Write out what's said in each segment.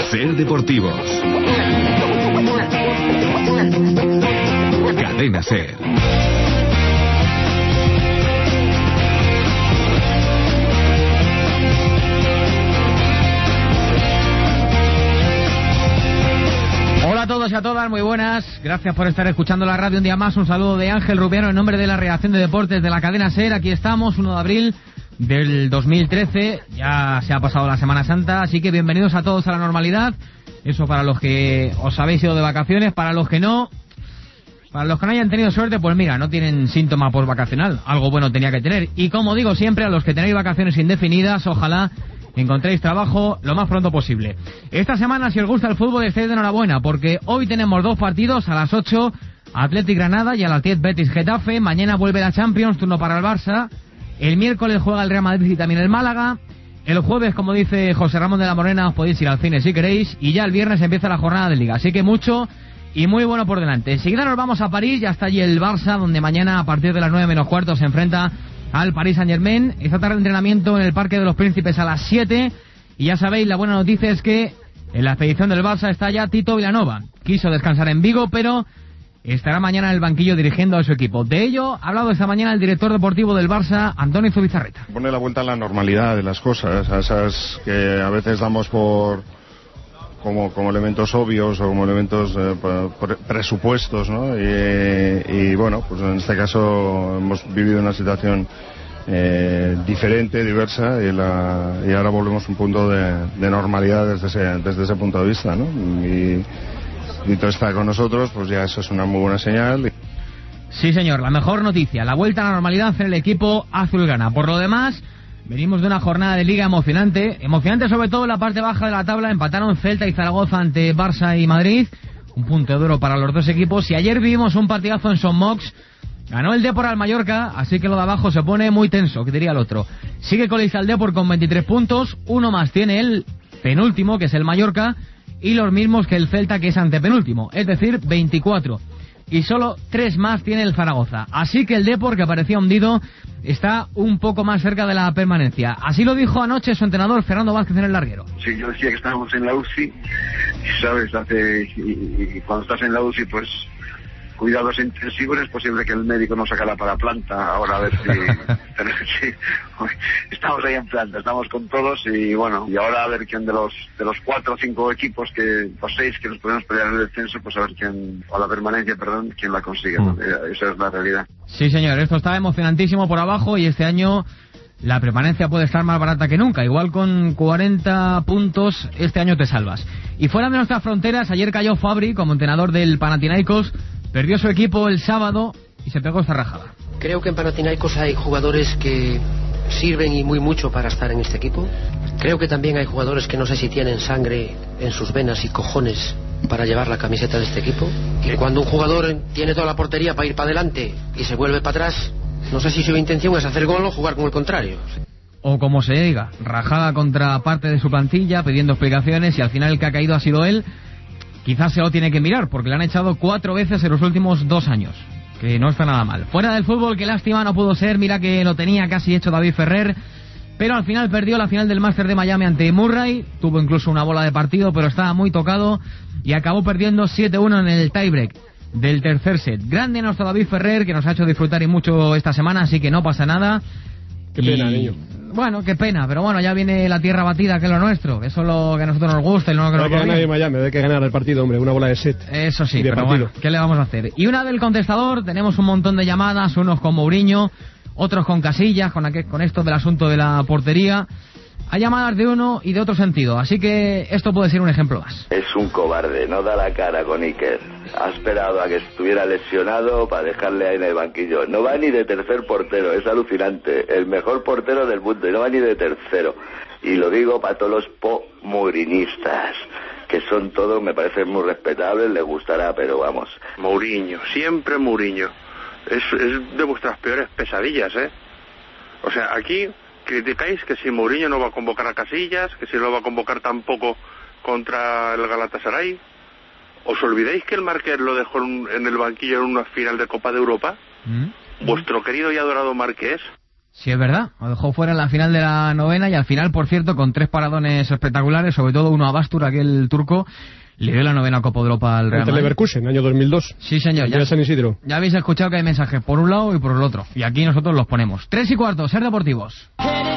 Ser Deportivos. Cadena Ser. Hola a todos y a todas, muy buenas. Gracias por estar escuchando la radio un día más. Un saludo de Ángel Rubiano en nombre de la redacción de deportes de la cadena SER. Aquí estamos, 1 de abril del 2013. Ya se ha pasado la Semana Santa, así que bienvenidos a todos a la normalidad. Eso para los que os habéis ido de vacaciones. Para los que no hayan tenido suerte, pues mira, no tienen síntoma postvacacional. Algo bueno tenía que tener. Y como digo siempre, a los que tenéis vacaciones indefinidas, ojalá encontréis trabajo lo más pronto posible. Esta semana, si os gusta el fútbol, estáis de enhorabuena, porque hoy tenemos 2 partidos. A las 8, Athletic Granada, y a las 10, Betis Getafe. Mañana vuelve la Champions, turno para el Barça. El miércoles juega el Real Madrid y también el Málaga. El jueves, como dice José Ramón de la Morena, os podéis ir al cine si queréis. Y ya el viernes empieza la jornada de Liga, así que mucho y muy bueno por delante. Enseguida nos vamos a París, ya está allí el Barça, donde mañana a partir de las 9 menos cuarto se enfrenta al Paris Saint-Germain. Esta tarde entrenamiento en el Parque de los Príncipes a las 7. Y ya sabéis, la buena noticia es que en la expedición del Barça está ya Tito Vilanova. Quiso descansar en Vigo, pero estará mañana en el banquillo dirigiendo a su equipo. De ello ha hablado esta mañana el director deportivo del Barça, Antonio Zubizarreta. Pone la vuelta a la normalidad de las cosas, a esas que a veces damos por como elementos obvios o como elementos presupuestos, ¿no? Y bueno, pues en este caso hemos vivido una situación diferente, diversa, y ahora volvemos a un punto de normalidad desde ese punto de vista, ¿no? Y Tito está con nosotros, pues ya eso es una muy buena señal. Sí, señor, la mejor noticia, la vuelta a la normalidad en el equipo azulgrana. Por lo demás, venimos de una jornada de Liga emocionante sobre todo en la parte baja de la tabla. Empataron Celta y Zaragoza ante Barça y Madrid, un punto de oro para los dos equipos. Y ayer vivimos un partidazo en Son Mox. Ganó el Depor al Mallorca, así que lo de abajo se pone muy tenso, que diría el otro. Sigue colista el Depor con 23 puntos, uno más tiene el penúltimo, que es el Mallorca, y los mismos que el Celta, que es antepenúltimo, es decir, 24. Y solo 3 más tiene el Zaragoza. Así que el Depor, que parecía hundido, está un poco más cerca de la permanencia. Así lo dijo anoche su entrenador, Fernando Vázquez, en el larguero. Sí, yo decía que estábamos en la UCI, y sabes, y cuando estás en la UCI, pues cuidados intensivos, es posible que el médico no saque la planta. Ahora a ver si estamos ahí en planta, estamos con todos, y bueno, y ahora a ver quién de los 4 o 5 equipos, o 6 que nos podemos pelear en el descenso, pues a ver quién, o la permanencia, perdón, quién la consigue. Esa es la realidad. Sí, señor, esto está emocionantísimo por abajo, y este año la permanencia puede estar más barata que nunca. Igual con 40 puntos este año te salvas. Y fuera de nuestras fronteras, ayer cayó Fabri como entrenador del Panathinaikos. Perdió su equipo el sábado y se pegó esta rajada. Creo que en Panathinaikos hay jugadores que sirven y muy mucho para estar en este equipo. Creo que también hay jugadores que no sé si tienen sangre en sus venas y cojones para llevar la camiseta de este equipo. Y cuando un jugador tiene toda la portería para ir para adelante y se vuelve para atrás, no sé si su intención es hacer gol o jugar con el contrario. O como se diga, rajada contra parte de su plantilla, pidiendo explicaciones, y al final el que ha caído ha sido él. Quizás se lo tiene que mirar, porque le han echado 4 veces en los últimos 2 años, que no está nada mal. Fuera del fútbol, qué lástima, no pudo ser. Mira que lo tenía casi hecho David Ferrer, pero al final perdió la final del Máster de Miami ante Murray. Tuvo incluso una bola de partido, pero estaba muy tocado, y acabó perdiendo 7-1 en el tiebreak del tercer set. Grande nuestro David Ferrer, que nos ha hecho disfrutar y mucho esta semana, así que no pasa nada. Qué pena, niño. Bueno, qué pena, pero bueno, ya viene la tierra batida, que es lo nuestro. Eso es lo que a nosotros nos gusta y lo que nos gusta. No hay que ganar en Miami, hay que ganar el partido, hombre, una bola de set. Eso sí, pero bueno, ¿qué le vamos a hacer? Y una del contestador, tenemos un montón de llamadas, unos con Mourinho, otros con Casillas, con esto del asunto de la portería. Hay llamadas de uno y de otro sentido, así que esto puede ser un ejemplo más. Es un cobarde, no da la cara con Iker. Ha esperado a que estuviera lesionado para dejarle ahí en el banquillo. No va ni de tercer portero, es alucinante. El mejor portero del mundo y no va ni de tercero. Y lo digo para todos los mourinhistas, que son todos, me parecen muy respetables, les gustará, pero vamos. Mourinho, siempre Mourinho. Es de vuestras peores pesadillas, ¿eh? O sea, aquí criticáis que si Mourinho no va a convocar a Casillas, que si no va a convocar tampoco contra el Galatasaray. ¿Os olvidáis que el Marqués lo dejó en el banquillo en una final de Copa de Europa? Vuestro querido y adorado Marqués. Sí, es verdad, lo dejó fuera en la final de la novena y al final, por cierto, con 3 paradones espectaculares, sobre todo uno a Bastur, aquel turco, le dio la novena Copa Europa al Real Ante Madrid. Leverkusen, año 2002. Sí, señor. Ya San Isidro. Ya habéis escuchado que hay mensajes por un lado y por el otro. Y aquí nosotros los ponemos. 3:15, Ser Deportivos.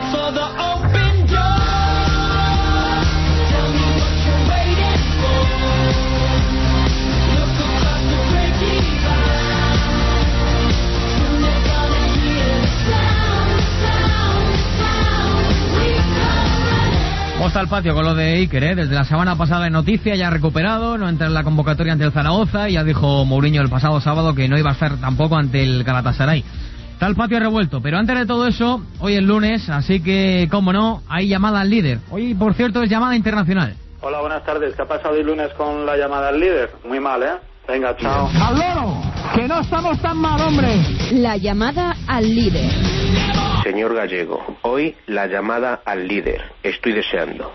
¿Cómo está el patio con lo de Iker, eh? Desde la semana pasada en noticia, ya recuperado, no entra en la convocatoria ante el Zaragoza y ya dijo Mourinho el pasado sábado que no iba a estar tampoco ante el Galatasaray. Está el patio revuelto, pero antes de todo eso, hoy es lunes, así que, cómo no, hay llamada al líder. Hoy, por cierto, es llamada internacional. Hola, buenas tardes. ¿Qué ha pasado el lunes con la llamada al líder? Muy mal, ¿eh? Venga, chao. ¡Al loro! ¡Que no estamos tan mal, hombre! La llamada al líder. Señor Gallego, hoy la llamada al líder. Estoy deseando.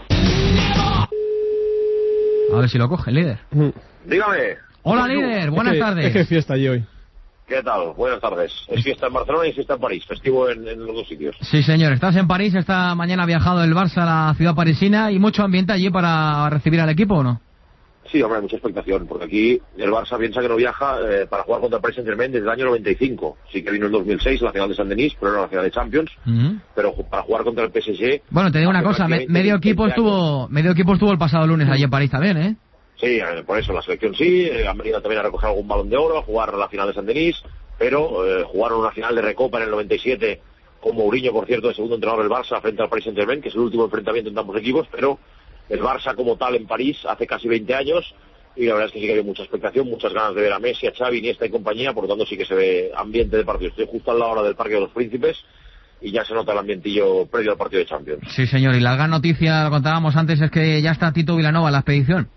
A ver si lo coge el líder. Dígame. Hola, líder. Buenas tardes. Es que fiesta allí hoy. ¿Qué tal? Buenas tardes. Es fiesta en Barcelona y fiesta en París. Festivo en los dos sitios. Sí, señor. Estás en París. Esta mañana ha viajado el Barça a la ciudad parisina y mucho ambiente allí para recibir al equipo, ¿o no? Sí, hombre, hay mucha expectación, porque aquí el Barça piensa que no viaja para jugar contra el Paris Saint-Germain desde el año 95. Sí que vino en 2006 la final de Saint-Denis, pero era la final de Champions. Pero para jugar contra el PSG... Bueno, te digo una cosa, medio equipo estuvo el pasado lunes allí en París también, ¿eh? Sí, por eso la selección sí, han venido también a recoger algún balón de oro, a jugar la final de Saint-Denis, pero jugaron una final de Recopa en el 97 con Mourinho, por cierto, de segundo entrenador del Barça frente al Paris Saint-Germain, que es el último enfrentamiento entre ambos equipos, pero el Barça como tal en París hace casi 20 años y la verdad es que sí que había mucha expectación, muchas ganas de ver a Messi, a Xavi, Iniesta y compañía, por lo tanto sí que se ve ambiente de partido. Estoy justo al lado ahora del Parque de los Príncipes y ya se nota el ambientillo previo al partido de Champions. Sí, señor, y la gran noticia, lo contábamos antes, es que ya está Tito Vilanova en la expedición.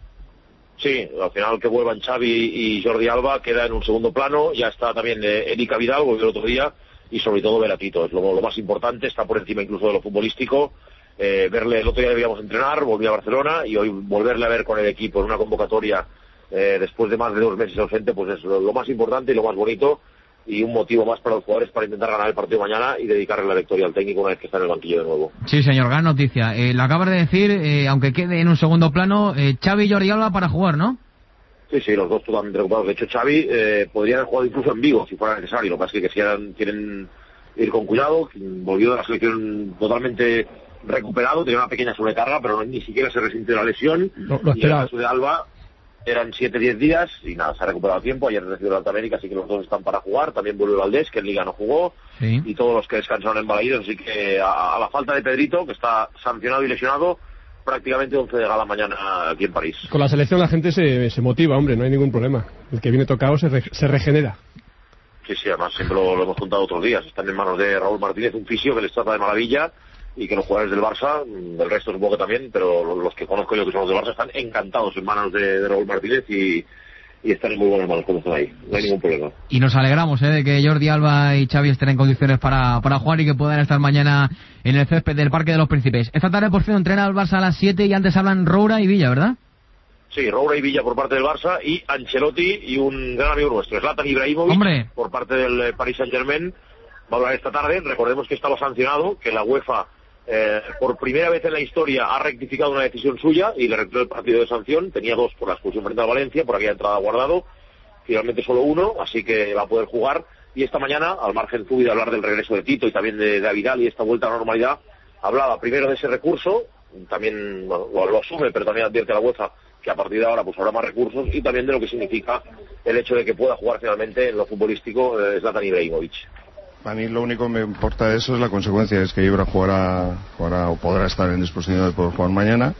Sí, al final que vuelvan Xavi y Jordi Alba queda en un segundo plano, ya está también Erika Vidal, volvió el otro día, y sobre todo ver a Tito, es lo más importante, está por encima incluso de lo futbolístico. Verle, el otro día debíamos entrenar, volví a Barcelona y hoy volverle a ver con el equipo en una convocatoria después de más de 2 meses ausente, pues es lo más importante y lo más bonito y un motivo más para los jugadores para intentar ganar el partido mañana y dedicarle la victoria al técnico una vez que está en el banquillo de nuevo. Sí, señor, gran noticia. Lo acabas de decir, aunque quede en un segundo plano, Xavi y Jordi Alba para jugar, ¿no? Sí, los dos totalmente recuperados. De hecho, Xavi podría haber jugado incluso en Vigo si fuera necesario. Lo que pasa es que si quieren ir con cuidado, volvió de la selección totalmente recuperado, tenía una pequeña sobrecarga, pero ni siquiera se resintió la lesión. Y el caso de Alba eran 7-10 días y nada, se ha recuperado a tiempo. Ayer recibió la Alta América, así que los dos están para jugar. También vuelve Valdés, que en Liga no jugó, sí. Y todos los que descansaron en Balaídos, así que a la falta de Pedrito, que está sancionado y lesionado, prácticamente 11 de gala mañana aquí en París. Con la selección la gente se motiva, hombre, no hay ningún problema. El que viene tocado se regenera. Sí, además siempre lo hemos contado otros días. Están en manos de Raúl Martínez, un fisio que les trata de maravilla, y que los jugadores del Barça, del resto supongo que también, pero los que conozco yo que son los del Barça están encantados en manos de Raúl Martínez y están en muy buenas manos como están ahí, no hay ningún problema. Y nos alegramos de que Jordi Alba y Xavi estén en condiciones para jugar y que puedan estar mañana en el césped del Parque de los Príncipes. Esta tarde por fin entrena el Barça a las 7 y antes hablan Roura y Villa, ¿verdad? Sí, Roura y Villa por parte del Barça y Ancelotti y un gran amigo nuestro, Zlatan Ibrahimovic, ¡hombre!, por parte del Paris Saint-Germain, va a hablar esta tarde. Recordemos que estaba sancionado, que la UEFA por primera vez en la historia ha rectificado una decisión suya y le retiró el partido de sanción. Tenía 2 por la expulsión frente al Valencia, por aquella entrada guardado, finalmente solo 1, así que va a poder jugar. Y esta mañana, al margen de hablar del regreso de Tito y también de Vidal y esta vuelta a la normalidad, hablaba primero de ese recurso, también lo asume, pero también advierte a la UEFA que a partir de ahora pues habrá más recursos, y también de lo que significa el hecho de que pueda jugar finalmente en lo futbolístico Zlatan Ibrahimovic. A mí lo único que me importa de eso es la consecuencia, es que Ibra jugará o podrá estar en disposición de poder jugar mañana,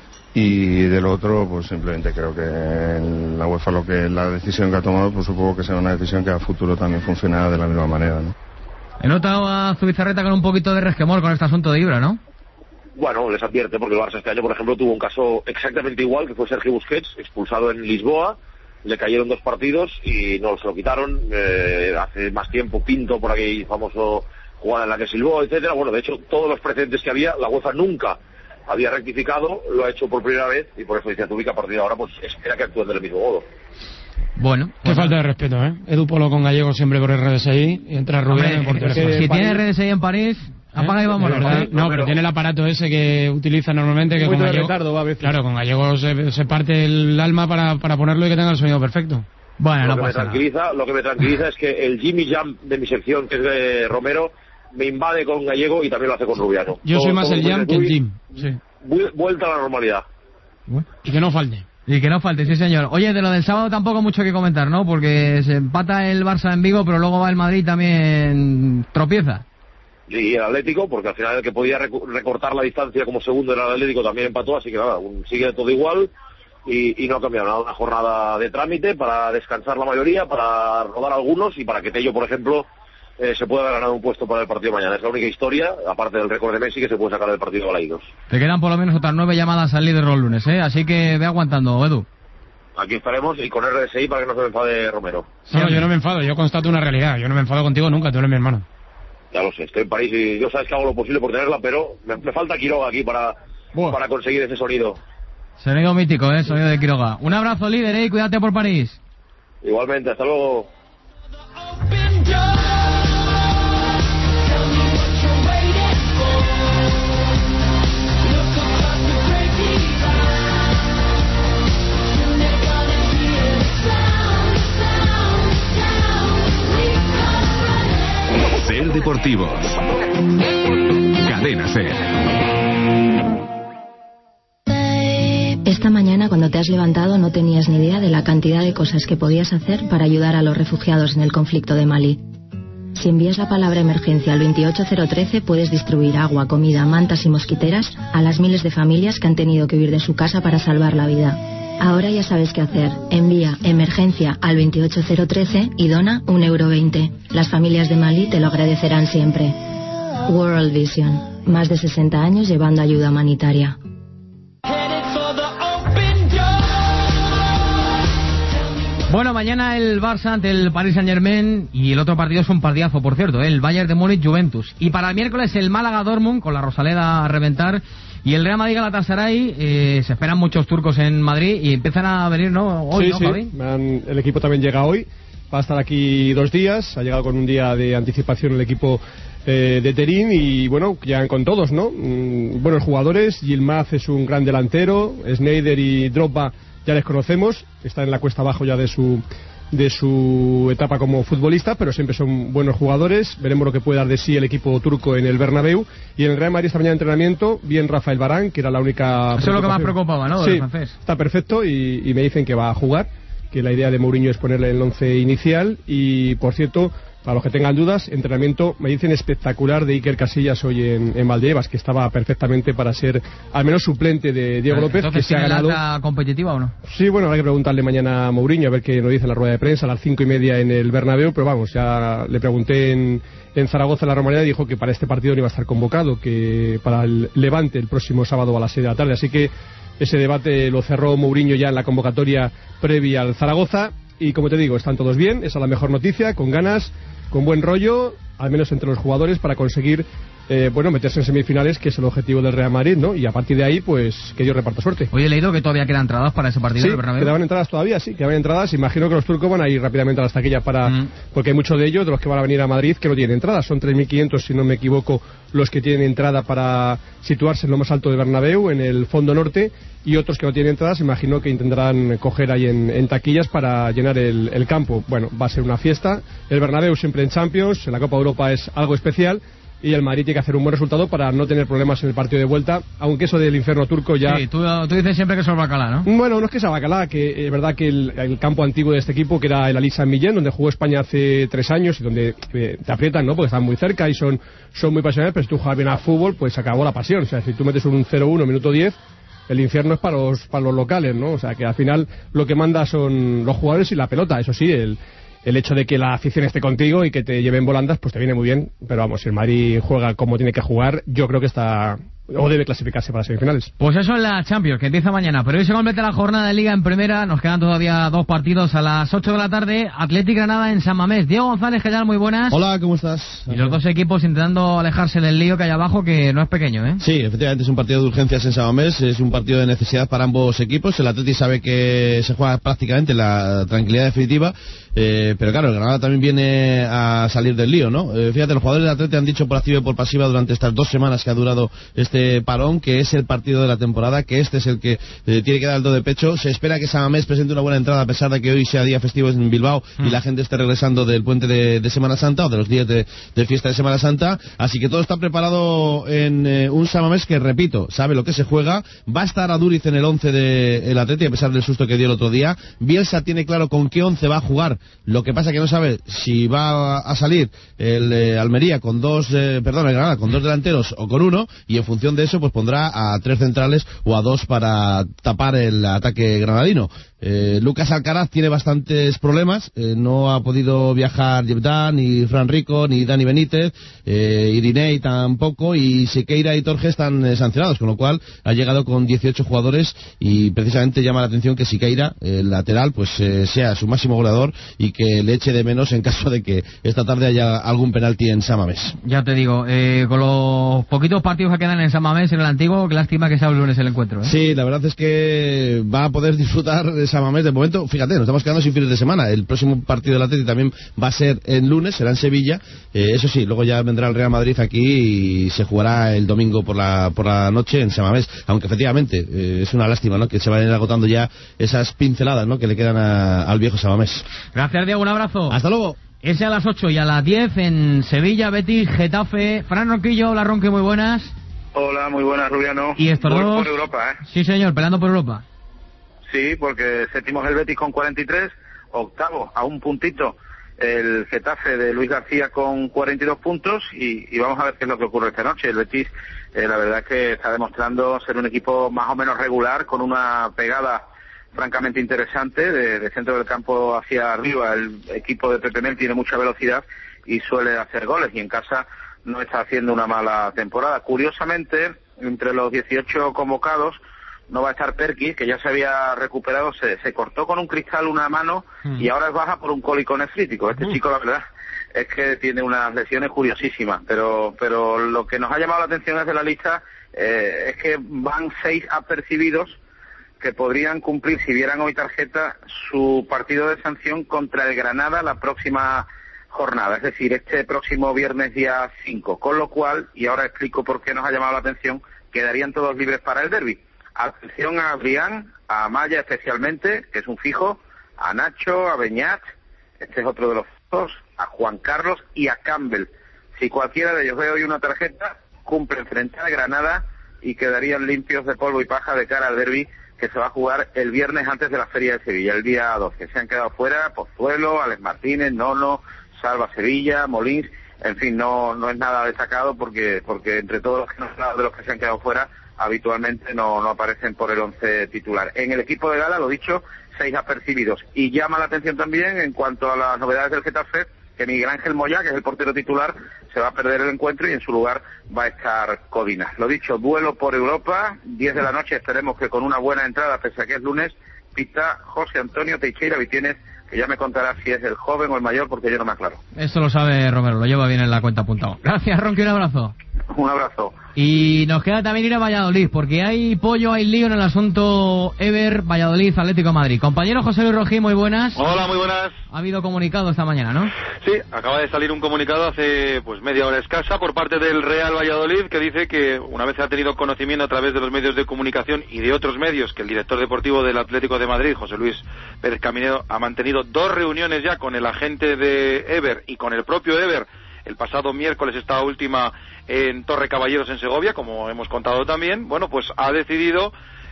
y de lo otro pues simplemente creo que la UEFA la decisión que ha tomado, pues supongo que será una decisión que a futuro también funcionará de la misma manera, ¿no? He notado a Zubizarreta con un poquito de resquemor con este asunto de Ibra, ¿no? Bueno, les advierte porque el Barça este año, por ejemplo, tuvo un caso exactamente igual, que fue Sergio Busquets, expulsado en Lisboa. Le cayeron 2 partidos y no se lo quitaron. Hace más tiempo Pinto, por aquel famoso jugada en la que silbó, etcétera. Bueno, de hecho, todos los precedentes que había, la UEFA nunca había rectificado, lo ha hecho por primera vez, y por eso dice Zubik, a partir de ahora pues espera que actúen del mismo modo. Bueno, qué falta de respeto, ¿eh? Edu Polo con Gallego siempre por RDSI y entra Rubiano por teléfono. Si tiene RDSI en París, apaga y vámonos. No, pero tiene el aparato ese que utiliza normalmente, que con Gallego, retardo, va a veces. claro, con Gallego se parte el alma para ponerlo y que tenga el sonido perfecto. Bueno, lo que me tranquiliza es que el Jimmy Jam de mi sección, que es de Romero, me invade con Gallego y también lo hace con Rubiano. Yo soy más el Jam que el Jim. Sí. Vuelta a la normalidad. Y que no falte. Y que no falte, sí señor. Oye, de lo del sábado tampoco mucho que comentar, ¿no? Porque se empata el Barça en Vigo, pero luego va el Madrid también tropieza. Y el Atlético, porque al final el que podía recortar la distancia como segundo era el Atlético, también empató, así que nada, sigue todo igual y no ha cambiado nada. Una jornada de trámite para descansar la mayoría, para rodar algunos y para que Tello, por ejemplo, se pueda haber ganado un puesto para el partido de mañana. Es la única historia, aparte del récord de Messi, que se puede sacar del partido de Balaidos. Te quedan por lo menos otras 9 llamadas al líder los lunes, ¿eh? Así que ve aguantando, Edu. Aquí estaremos y con RDSI para que no se me enfade Romero. No, yo no me enfado, yo constato una realidad. Yo no me enfado contigo nunca, tú eres mi hermano. Ya lo sé, estoy en París y yo sabes que hago lo posible por tenerla, pero me falta Quiroga aquí para conseguir ese sonido. Sonido mítico, sonido de Quiroga. Un abrazo, líder, y cuídate por París. Igualmente, hasta luego. Ser Deportivos. Cadena Ser. Esta mañana, cuando te has levantado, no tenías ni idea de la cantidad de cosas que podías hacer para ayudar a los refugiados en el conflicto de Mali. Si envías la palabra emergencia al 28013, puedes distribuir agua, comida, mantas y mosquiteras a las miles de familias que han tenido que huir de su casa para salvar la vida. Ahora ya sabes qué hacer. Envía emergencia al 28013 y dona €1.20. Las familias de Mali te lo agradecerán siempre. World Vision. Más de 60 años llevando ayuda humanitaria. Bueno, mañana el Barça ante el Paris Saint-Germain y el otro partido es un partidazo, por cierto, el Bayern de Múnich Juventus. Y para el miércoles el Málaga Dortmund con la Rosaleda a reventar y el Real Madrid Galatasaray. Se esperan muchos turcos en Madrid y empiezan a venir, ¿no? Hoy, sí, ¿no, sí. Javi? El equipo también llega hoy, va a estar aquí 2 días, ha llegado con un día de anticipación el equipo de Terín y bueno, llegan con todos, ¿no? Buenos jugadores, Yilmaz es un gran delantero, Sneijder y Drogba ya les conocemos, están en la cuesta abajo ya de su etapa como futbolista, pero siempre son buenos jugadores. Veremos lo que puede dar de sí el equipo turco en el Bernabéu. Y en el Real Madrid esta mañana de entrenamiento, bien Rafael Varane, que era la única... Eso es lo que más preocupaba, ¿no? Sí, del francés. está perfecto y me dicen que va a jugar, que la idea de Mourinho es ponerle el 11 inicial. Y por cierto, para los que tengan dudas, entrenamiento, me dicen espectacular de Iker Casillas hoy en Valdebebas, que estaba perfectamente para ser al menos suplente de Diego López, que se ha ganado. ¿Entonces competitiva o no? Sí, bueno, habrá que preguntarle mañana a Mourinho a ver qué nos dice en la rueda de prensa a las 5:30 en el Bernabéu, pero vamos, ya le pregunté en Zaragoza en la Romareda y dijo que para este partido no iba a estar convocado, que para el Levante el próximo sábado a las 6 de la tarde, así que ese debate lo cerró Mourinho ya en la convocatoria previa al Zaragoza. Y como te digo, están todos bien, esa es la mejor noticia, con ganas, con buen rollo, al menos entre los jugadores, para conseguir meterse en semifinales, que es el objetivo del Real Madrid, ¿no? Y a partir de ahí, pues, que Dios reparta suerte. Hoy he leído que todavía quedan entradas para ese partido del Bernabéu. Quedaban entradas todavía, sí, quedaban entradas. Imagino que los turcos van a ir rápidamente a las taquillas porque hay muchos de ellos, de los que van a venir a Madrid, que no tienen entradas. Son 3.500, si no me equivoco, los que tienen entrada para situarse en lo más alto de Bernabéu, en el fondo norte, y otros que no tienen entradas, imagino que intentarán coger ahí en taquillas para llenar el campo. Bueno, va a ser una fiesta. El Bernabéu siempre en Champions, en la Copa Europa es algo especial. Y el Madrid tiene que hacer un buen resultado para no tener problemas en el partido de vuelta, aunque eso del infierno turco ya... Sí, tú dices siempre que eso es Bacalá, ¿no? Bueno, no es que sea Bacalá, que es verdad que el campo antiguo de este equipo, que era el Alisa en Millén, donde jugó España hace 3 años y donde te aprietan, ¿no? Porque están muy cerca y son muy pasionales, pero si tú juegas bien al fútbol, pues se acabó la pasión. O sea, si tú metes un 0-1, minuto 10, el infierno es para los locales, ¿no? O sea, que al final lo que manda son los jugadores y la pelota. Eso sí, el hecho de que la afición esté contigo y que te lleven volandas, pues te viene muy bien. Pero vamos, si el Madrid juega como tiene que jugar, yo creo que está o debe clasificarse para semifinales. Pues eso en la Champions, que empieza mañana, pero hoy se completa la jornada de Liga en Primera, nos quedan todavía 2 partidos a las 8 de la tarde, Athletic Granada en San Mamés. Diego González, ¿qué tal? Muy buenas. Hola, ¿cómo estás? Y los 2 equipos intentando alejarse del lío que hay abajo, que no es pequeño, ¿eh? Sí, efectivamente es un partido de urgencias en San Mamés, es un partido de necesidad para ambos equipos. El Athletic sabe que se juega prácticamente la tranquilidad definitiva, pero claro, el Granada también viene a salir del lío, ¿no? Fíjate, los jugadores del Athletic han dicho por activa y por pasiva durante estas 2 semanas que ha durado este parón que es el partido de la temporada, que este es el que tiene que dar el do de pecho. Se espera que San Mamés presente una buena entrada a pesar de que hoy sea día festivo en Bilbao y la gente esté regresando del puente de Semana Santa o de los días de fiesta de Semana Santa, así que todo está preparado en un San Mamés que, repito, sabe lo que se juega. Va a estar Aduriz en el 11 del Athletic a pesar del susto que dio el otro día. Bielsa tiene claro con qué 11 va a jugar, lo que pasa que no sabe si va a salir el Almería con el Granada con 2 delanteros o con 1, y en función de eso pues pondrá a 3 centrales o a 2 para tapar el ataque granadino. Lucas Alcaraz tiene bastantes problemas, no ha podido viajar Yebdan, ni Fran Rico, ni Dani Benítez, Irinei tampoco, y Siqueira y Torge están sancionados, con lo cual ha llegado con 18 jugadores, y precisamente llama la atención que Siqueira, el lateral, pues sea su máximo goleador y que le eche de menos en caso de que esta tarde haya algún penalti en San Mamés. Ya te digo, con los poquitos partidos que quedan en San Mamés, en el antiguo, qué lástima que sea el lunes el encuentro, ¿eh? Sí, la verdad es que va a poder disfrutar de San Mamés. De momento, fíjate, nos estamos quedando sin fines de semana. El próximo partido del Atlético también va a ser el lunes, será en Sevilla. Eso sí, luego ya vendrá el Real Madrid aquí y se jugará el domingo por la noche en San Mamés. Aunque efectivamente es una lástima, ¿no?, que se vayan agotando ya esas pinceladas, ¿no?, que le quedan al viejo San Mamés. Gracias, Diego, un abrazo. Hasta luego. Ese a las 8 y a las 10 en Sevilla, Betis, Getafe. Fran Ronquillo, hola Ronque, muy buenas. Hola, muy buenas, Rubiano. Y estos Voy dos... por Europa, ¿eh? Sí, señor, peleando por Europa. Sí, porque séptimo es el Betis con 43, octavo a un puntito el Getafe de Luis García con 42 puntos y vamos a ver qué es lo que ocurre esta noche. El Betis, la verdad es que está demostrando ser un equipo más o menos regular, con una pegada francamente interesante de centro del campo hacia arriba. El equipo de Pepe Mel tiene mucha velocidad y suele hacer goles, y en casa no está haciendo una mala temporada. Curiosamente, entre los 18 convocados no va a estar Perkis, que ya se había recuperado, se cortó con un cristal una mano y ahora es baja por un cólico nefrítico. Este chico, la verdad, es que tiene unas lesiones curiosísimas, pero lo que nos ha llamado la atención desde la lista es que van 6 apercibidos que podrían cumplir, si vieran hoy tarjeta, su partido de sanción contra el Granada la próxima jornada, es decir, este próximo viernes día 5, con lo cual, y ahora explico por qué nos ha llamado la atención, quedarían todos libres para el derbi. Atención a Brián, a Maya especialmente, que es un fijo, a Nacho, a Beñat, este es otro de los fijos, a Juan Carlos y a Campbell. Si cualquiera de ellos ve hoy una tarjeta, cumplen frente a Granada y quedarían limpios de polvo y paja de cara al derbi que se va a jugar el viernes antes de la Feria de Sevilla, el día 12. Se han quedado fuera Pozuelo, Alex Martínez, Nono, Salva Sevilla, Molins, en fin, no es nada destacado porque entre todos los que nos han hablado de los que se han quedado fuera, habitualmente no aparecen por el 11 titular. En el equipo de gala, lo dicho, 6 apercibidos. Y llama la atención también, en cuanto a las novedades del Getafe, que Miguel Ángel Moya, que es el portero titular, se va a perder el encuentro y en su lugar va a estar Codina. Lo dicho, duelo por Europa, 10 de la noche, esperemos que con una buena entrada, pese a que es lunes, pita José Antonio Teixeira Vitienes, que ya me contará si es el joven o el mayor, porque yo no me aclaro. Esto lo sabe Romero, lo lleva bien en la cuenta apuntado. Gracias, Ronqui, un abrazo. Un abrazo. Y nos queda también ir a Valladolid, porque hay pollo, hay lío en el asunto Ever, Valladolid, Atlético de Madrid. Compañero José Luis Rojí, muy buenas. Hola, muy buenas. Ha habido comunicado esta mañana, ¿no? Sí, acaba de salir un comunicado hace media hora escasa por parte del Real Valladolid, que dice que una vez ha tenido conocimiento a través de los medios de comunicación y de otros medios que el director deportivo del Atlético de Madrid, José Luis Pérez Caminero, ha mantenido 2 reuniones ya con el agente de Ever y con el propio Ever. El pasado miércoles, esta última en Torre Caballeros, en Segovia, como hemos contado también. Bueno, pues ha decidido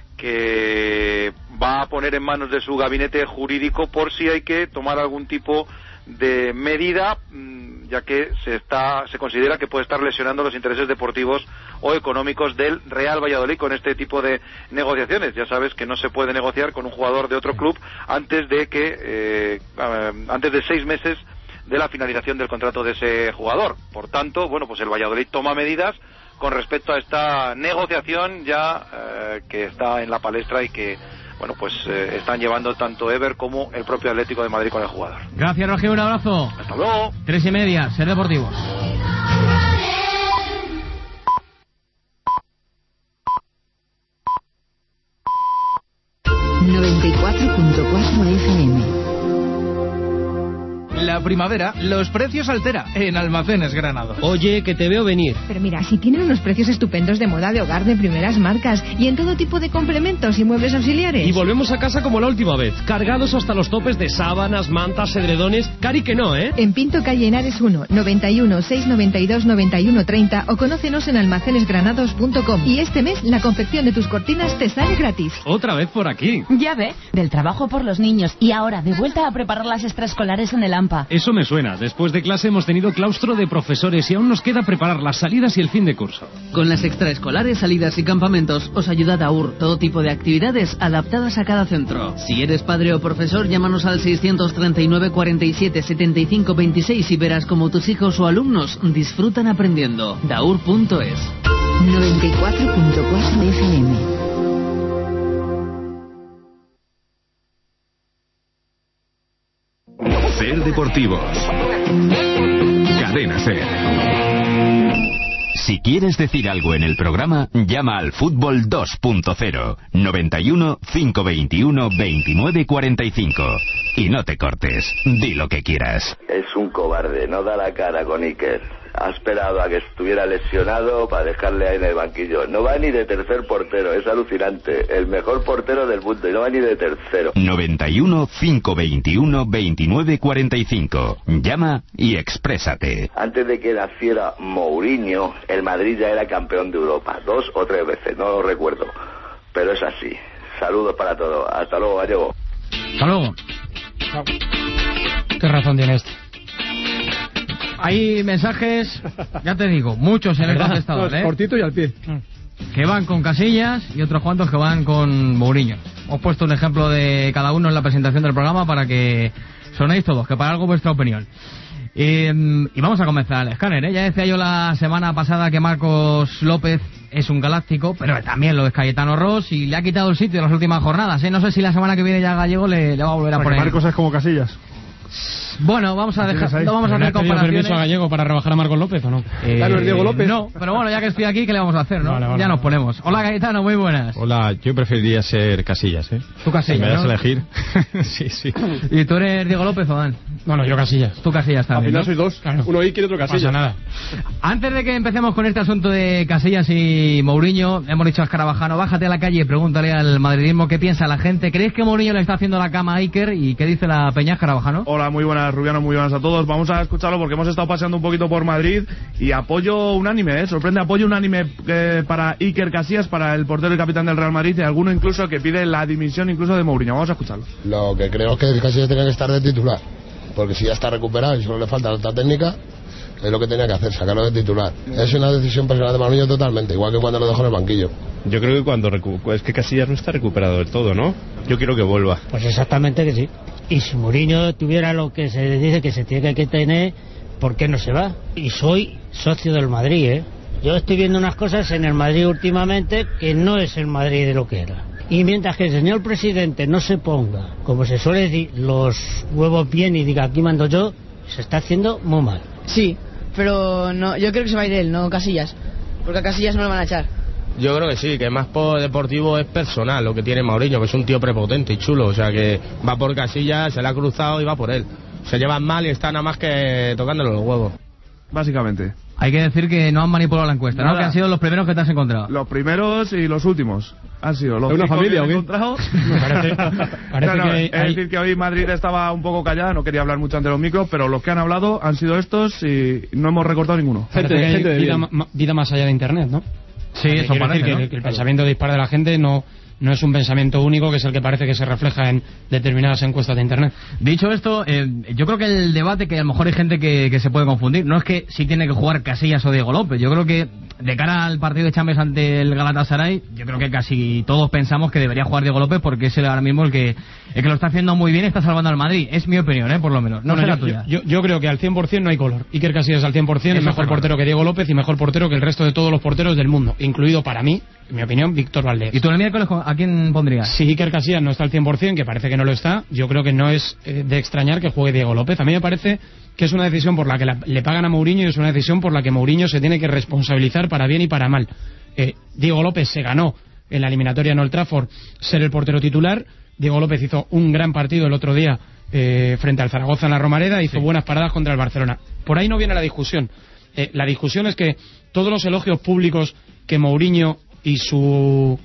que va a poner en manos de su gabinete jurídico por si hay que tomar algún tipo de medida, ya que se considera que puede estar lesionando los intereses deportivos o económicos del Real Valladolid con este tipo de negociaciones. Ya sabes que no se puede negociar con un jugador de otro club antes de 6 meses de la finalización del contrato de ese jugador. Por tanto, bueno, pues el Valladolid toma medidas con respecto a esta negociación ya que está en la palestra y que, bueno, pues están llevando tanto Ever como el propio Atlético de Madrid con el jugador. Gracias, Roger, un abrazo. Hasta luego. 3:30, Ser Deportivos. La primavera, los precios altera en Almacenes Granados. Oye, que te veo venir. Pero mira, si tienen unos precios estupendos de moda de hogar de primeras marcas y en todo tipo de complementos y muebles auxiliares. Y volvemos a casa como la última vez, cargados hasta los topes de sábanas, mantas, edredones. Cari que no, ¿eh? En Pinto Calle Henares 1, 91 692 91 30 o conócenos en almacenesgranados.com. Y este mes la confección de tus cortinas te sale gratis. Otra vez por aquí. Ya ve, del trabajo por los niños y ahora de vuelta a preparar las extraescolares en el AMPA. Eso me suena. Después de clase hemos tenido claustro de profesores y aún nos queda preparar las salidas y el fin de curso. Con las extraescolares, salidas y campamentos os ayuda Daur, todo tipo de actividades adaptadas a cada centro. Si eres padre o profesor, llámanos al 639 47 75 26 y verás cómo tus hijos o alumnos disfrutan aprendiendo. Daur.es 94.4 FM. Ser Deportivos. Cadena Ser. Si quieres decir algo en el programa, llama al Fútbol 2.0 91 521 29 45 y no te cortes. Di lo que quieras. Es un cobarde, no da la cara con Iker. Ha esperado a que estuviera lesionado para dejarle ahí en el banquillo. No va ni de tercer portero, es alucinante. El mejor portero del mundo y no va ni de tercero. 91 521 29 45. Llama y exprésate. Antes de que naciera Mourinho, el Madrid ya era campeón de Europa. 2 o 3 veces, no lo recuerdo. Pero es así. Saludos para todos. Hasta luego, Gallego. Hasta luego. Chao. ¿Qué razón tiene este? Hay mensajes, ya te digo, muchos en el contestador, ¿eh? Cortito y al pie. Que van con Casillas y otros cuantos que van con Mourinho. Os he puesto un ejemplo de cada uno en la presentación del programa para que sonéis todos, que para algo vuestra opinión. Y vamos a comenzar el escáner, ¿eh? Ya decía yo la semana pasada que Marcos López es un galáctico, pero también lo es Cayetano Ross y le ha quitado el sitio en las últimas jornadas, ¿eh? No sé si la semana que viene ya Gallego le va a volver a poner. Marcos es como Casillas. Bueno, vamos a dejar, no vamos a hacer comparaciones. ¿Le permiso a Gallego para rebajar a Marcos López o no? Claro, es Diego López. No, pero bueno, ya que estoy aquí, ¿qué le vamos a hacer, no? Vale, ya nos ponemos. Hola, Cayetano, muy buenas. Hola, yo preferiría ser Casillas, ¿eh? ¿Tú Casillas, si me das ¿no? a elegir. Sí, sí. ¿Y tú eres Diego López o Dan? No, yo Casillas. Tú Casillas también, al final sois dos, claro. Uno Iker y otro Casillas. No pasa nada. Antes de que empecemos con este asunto de Casillas y Mourinho, hemos dicho a Escarabajano, bájate a la calle y pregúntale al madridismo qué piensa la gente. ¿Crees que Mourinho le está haciendo la cama a Iker? ¿Y qué dice la peña, Escarabajano? Hola, muy buenas, Rubiano, muy buenas a todos. Vamos a escucharlo porque hemos estado paseando un poquito por Madrid y apoyo unánime, sorprende apoyo unánime para Iker Casillas, para el portero y capitán del Real Madrid, y alguno incluso que pide la dimisión incluso de Mourinho. Vamos a escucharlo. Lo que creo es que Casillas tenía que estar de titular, porque si ya está recuperado y solo le falta la alta técnica, es lo que tenía que hacer, sacarlo de titular. Es una decisión personal de Mourinho totalmente, igual que cuando lo dejó en el banquillo. Yo creo que cuando es que Casillas no está recuperado del todo, ¿no? Yo quiero que vuelva. Pues exactamente que sí. Y si Mourinho tuviera lo que se dice que se tiene que tener, ¿por qué no se va? Y soy socio del Madrid, ¿eh? Yo estoy viendo unas cosas en el Madrid últimamente que no es el Madrid de lo que era. Y mientras que el señor presidente no se ponga, como se suele decir, los huevos bien y diga aquí mando yo, se está haciendo muy mal. Sí, pero no, yo creo que se va a ir él, no Casillas, porque a Casillas no lo van a echar. Yo creo que sí, que más por deportivo es personal lo que tiene Mourinho, que es un tío prepotente y chulo, o sea que va por Casillas, se le ha cruzado y va por él. Se llevan mal y está nada más que tocándole los huevos. Básicamente. Hay que decir que no han manipulado la encuesta, ¿no? Que han sido los primeros que te has encontrado. Los primeros y los últimos han sido los ¿Es una familia o qué? Encontrado. Parece que es decir que hoy Madrid estaba un poco callada, no quería hablar mucho ante los micros, pero los que han hablado han sido estos y no hemos recortado ninguno. Gente de vida más allá de Internet, ¿no? Sí, eso parece, decir ¿no? que el pensamiento dispara de la gente no no es un pensamiento único que es el que parece que se refleja en determinadas encuestas de internet. Dicho esto, yo creo que el debate, que a lo mejor hay gente que se puede confundir, no es que si tiene que jugar Casillas o Diego López. Yo creo que de cara al partido de Champions ante el Galatasaray, yo creo que casi todos pensamos que debería jugar Diego López, porque es ahora mismo el que lo está haciendo muy bien, está salvando al Madrid. Es mi opinión, por lo menos. No sé la tuya. Yo creo que al 100% no hay color. Iker Casillas al 100% es mejor portero que Diego López y mejor portero que el resto de todos los porteros del mundo, incluido para mí, en mi opinión, Víctor Valdés. ¿Y tú el miércoles a quién pondrías? Si Iker Casillas no está al 100%, que parece que no lo está, yo creo que no es de extrañar que juegue Diego López. A mí me parece que es una decisión por la que le pagan a Mourinho y es una decisión por la que Mourinho se tiene que responsabilizar para bien y para mal. Diego López se ganó en la eliminatoria en Old Trafford ser el portero titular. Diego López hizo un gran partido el otro día frente al Zaragoza en la Romareda, hizo buenas paradas contra el Barcelona. Por ahí no viene la discusión. La discusión es que todos los elogios públicos que Mourinho y su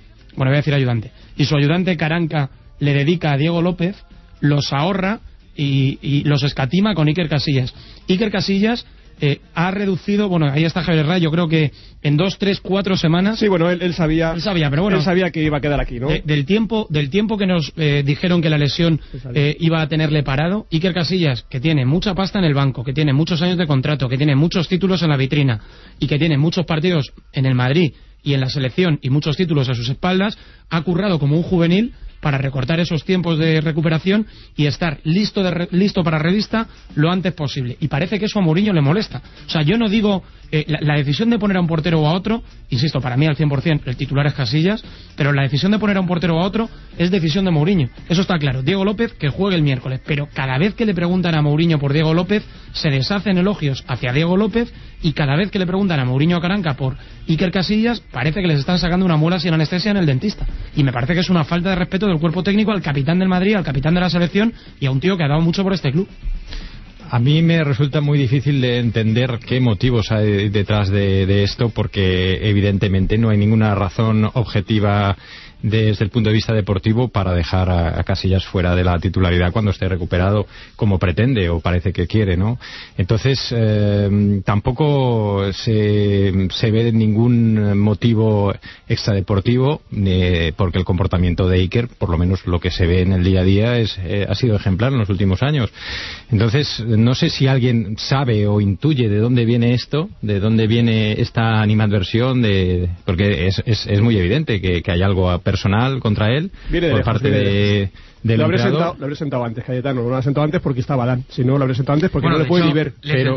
ayudante Caranca le dedica a Diego López los ahorra y los escatima con Iker Casillas. Iker Casillas ha reducido, ahí está Javier Herrera, yo creo que en 2, 3, 4 semanas... Sí, él sabía, pero bueno, él sabía que iba a quedar aquí, ¿no? Del tiempo que nos dijeron que la lesión iba a tenerle parado, Iker Casillas, que tiene mucha pasta en el banco, que tiene muchos años de contrato, que tiene muchos títulos en la vitrina y que tiene muchos partidos en el Madrid y en la selección y muchos títulos a sus espaldas, ha currado como un juvenil para recortar esos tiempos de recuperación y estar listo para revista lo antes posible. Y parece que eso a Mourinho le molesta. O sea, yo no digo la decisión de poner a un portero o a otro, insisto, para mí al 100% el titular es Casillas, pero la decisión de poner a un portero o a otro es decisión de Mourinho. Eso está claro. Diego López que juegue el miércoles, pero cada vez que le preguntan a Mourinho por Diego López se deshacen elogios hacia Diego López, y cada vez que le preguntan a Mourinho o Caranca por Iker Casillas parece que les están sacando una muela sin anestesia en el dentista. Y me parece que es una falta de respeto del cuerpo técnico al capitán del Madrid, al capitán de la selección y a un tío que ha dado mucho por este club. A mí me resulta muy difícil de entender qué motivos hay detrás de esto, porque evidentemente no hay ninguna razón objetiva desde el punto de vista deportivo para dejar a Casillas fuera de la titularidad cuando esté recuperado, como pretende o parece que quiere, ¿no? Entonces tampoco se ve ningún motivo extradeportivo, porque el comportamiento de Iker, por lo menos lo que se ve en el día a día, ha sido ejemplar en los últimos años. Entonces no sé si alguien sabe o intuye de dónde viene esto, de dónde viene esta animadversión, porque es muy evidente que hay algo personal contra él por parte del entrenador. Lo habría sentado antes, Cayetano. No lo habría sentado antes porque estaba Adán. Si no, lo habría sentado antes porque no le puede ni ver. Pero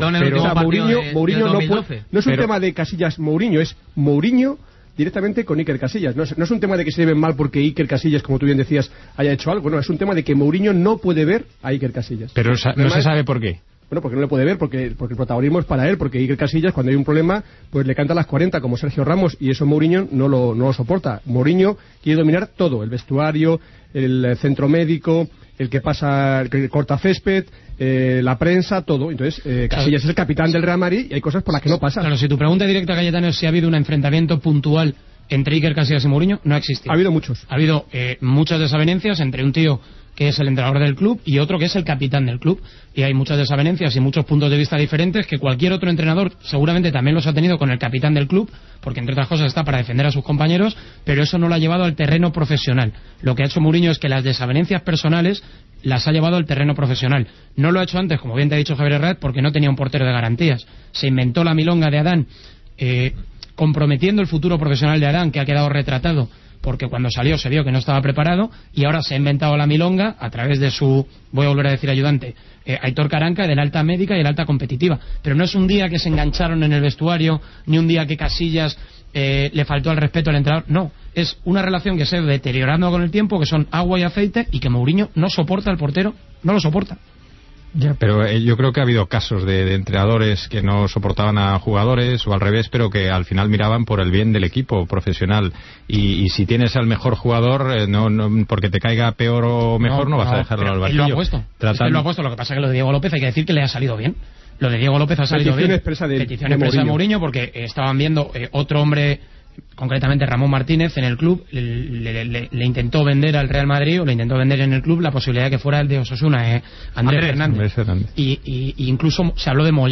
Mourinho no puede. No es un tema de Casillas Mourinho, es Mourinho directamente con Iker Casillas. No es un tema de que se lleven mal porque Iker Casillas, como tú bien decías, haya hecho algo. No, es un tema de que Mourinho no puede ver a Iker Casillas. Pero no se sabe por qué. Bueno, porque no le puede ver, porque el protagonismo es para él, porque Iker Casillas, cuando hay un problema, pues le canta las 40 como Sergio Ramos, y eso Mourinho no lo soporta. Mourinho quiere dominar todo, el vestuario, el centro médico, el que corta césped, la prensa, todo. Entonces, Casillas es el capitán del Real Madrid y hay cosas por las que no pasa. Claro, si tu pregunta directa, Cayetano, es si ha habido un enfrentamiento puntual entre Iker Casillas y Mourinho, no ha existido. Ha habido muchos. Ha habido muchas desavenencias entre un tío que es el entrenador del club y otro que es el capitán del club, y hay muchas desavenencias y muchos puntos de vista diferentes que cualquier otro entrenador seguramente también los ha tenido con el capitán del club, porque entre otras cosas está para defender a sus compañeros, pero eso no lo ha llevado al terreno profesional. Lo que ha hecho Mourinho es que las desavenencias personales las ha llevado al terreno profesional. No lo ha hecho antes, como bien te ha dicho Javier Herrera, porque no tenía un portero de garantías. Se inventó la milonga de Adán, comprometiendo el futuro profesional de Adán, que ha quedado retratado porque cuando salió se vio que no estaba preparado, y ahora se ha inventado la milonga a través de su, voy a volver a decir ayudante, Aitor Caranca, del alta médica y el alta competitiva. Pero no es un día que se engancharon en el vestuario, ni un día que Casillas le faltó al respeto al entrenador. No, es una relación que se ha ido deteriorando con el tiempo, que son agua y aceite, y que Mourinho no soporta al portero, no lo soporta. Ya, pero yo creo que ha habido casos de entrenadores que no soportaban a jugadores o al revés, pero que al final miraban por el bien del equipo profesional. Y si tienes al mejor jugador, no porque te caiga peor o mejor, no vas a dejarlo al banquillo. Él lo ha puesto. Él lo ha puesto. Lo que pasa es que lo de Diego López hay que decir que le ha salido bien. Lo de Diego López ha salido bien. Petición expresa de Mourinho, porque estaban viendo otro hombre, concretamente Ramón Martínez, en el club, le intentó vender al Real Madrid, o le intentó vender en el club la posibilidad de que fuera el de Osasuna, Andrés Fernández. Y incluso se habló de Moyá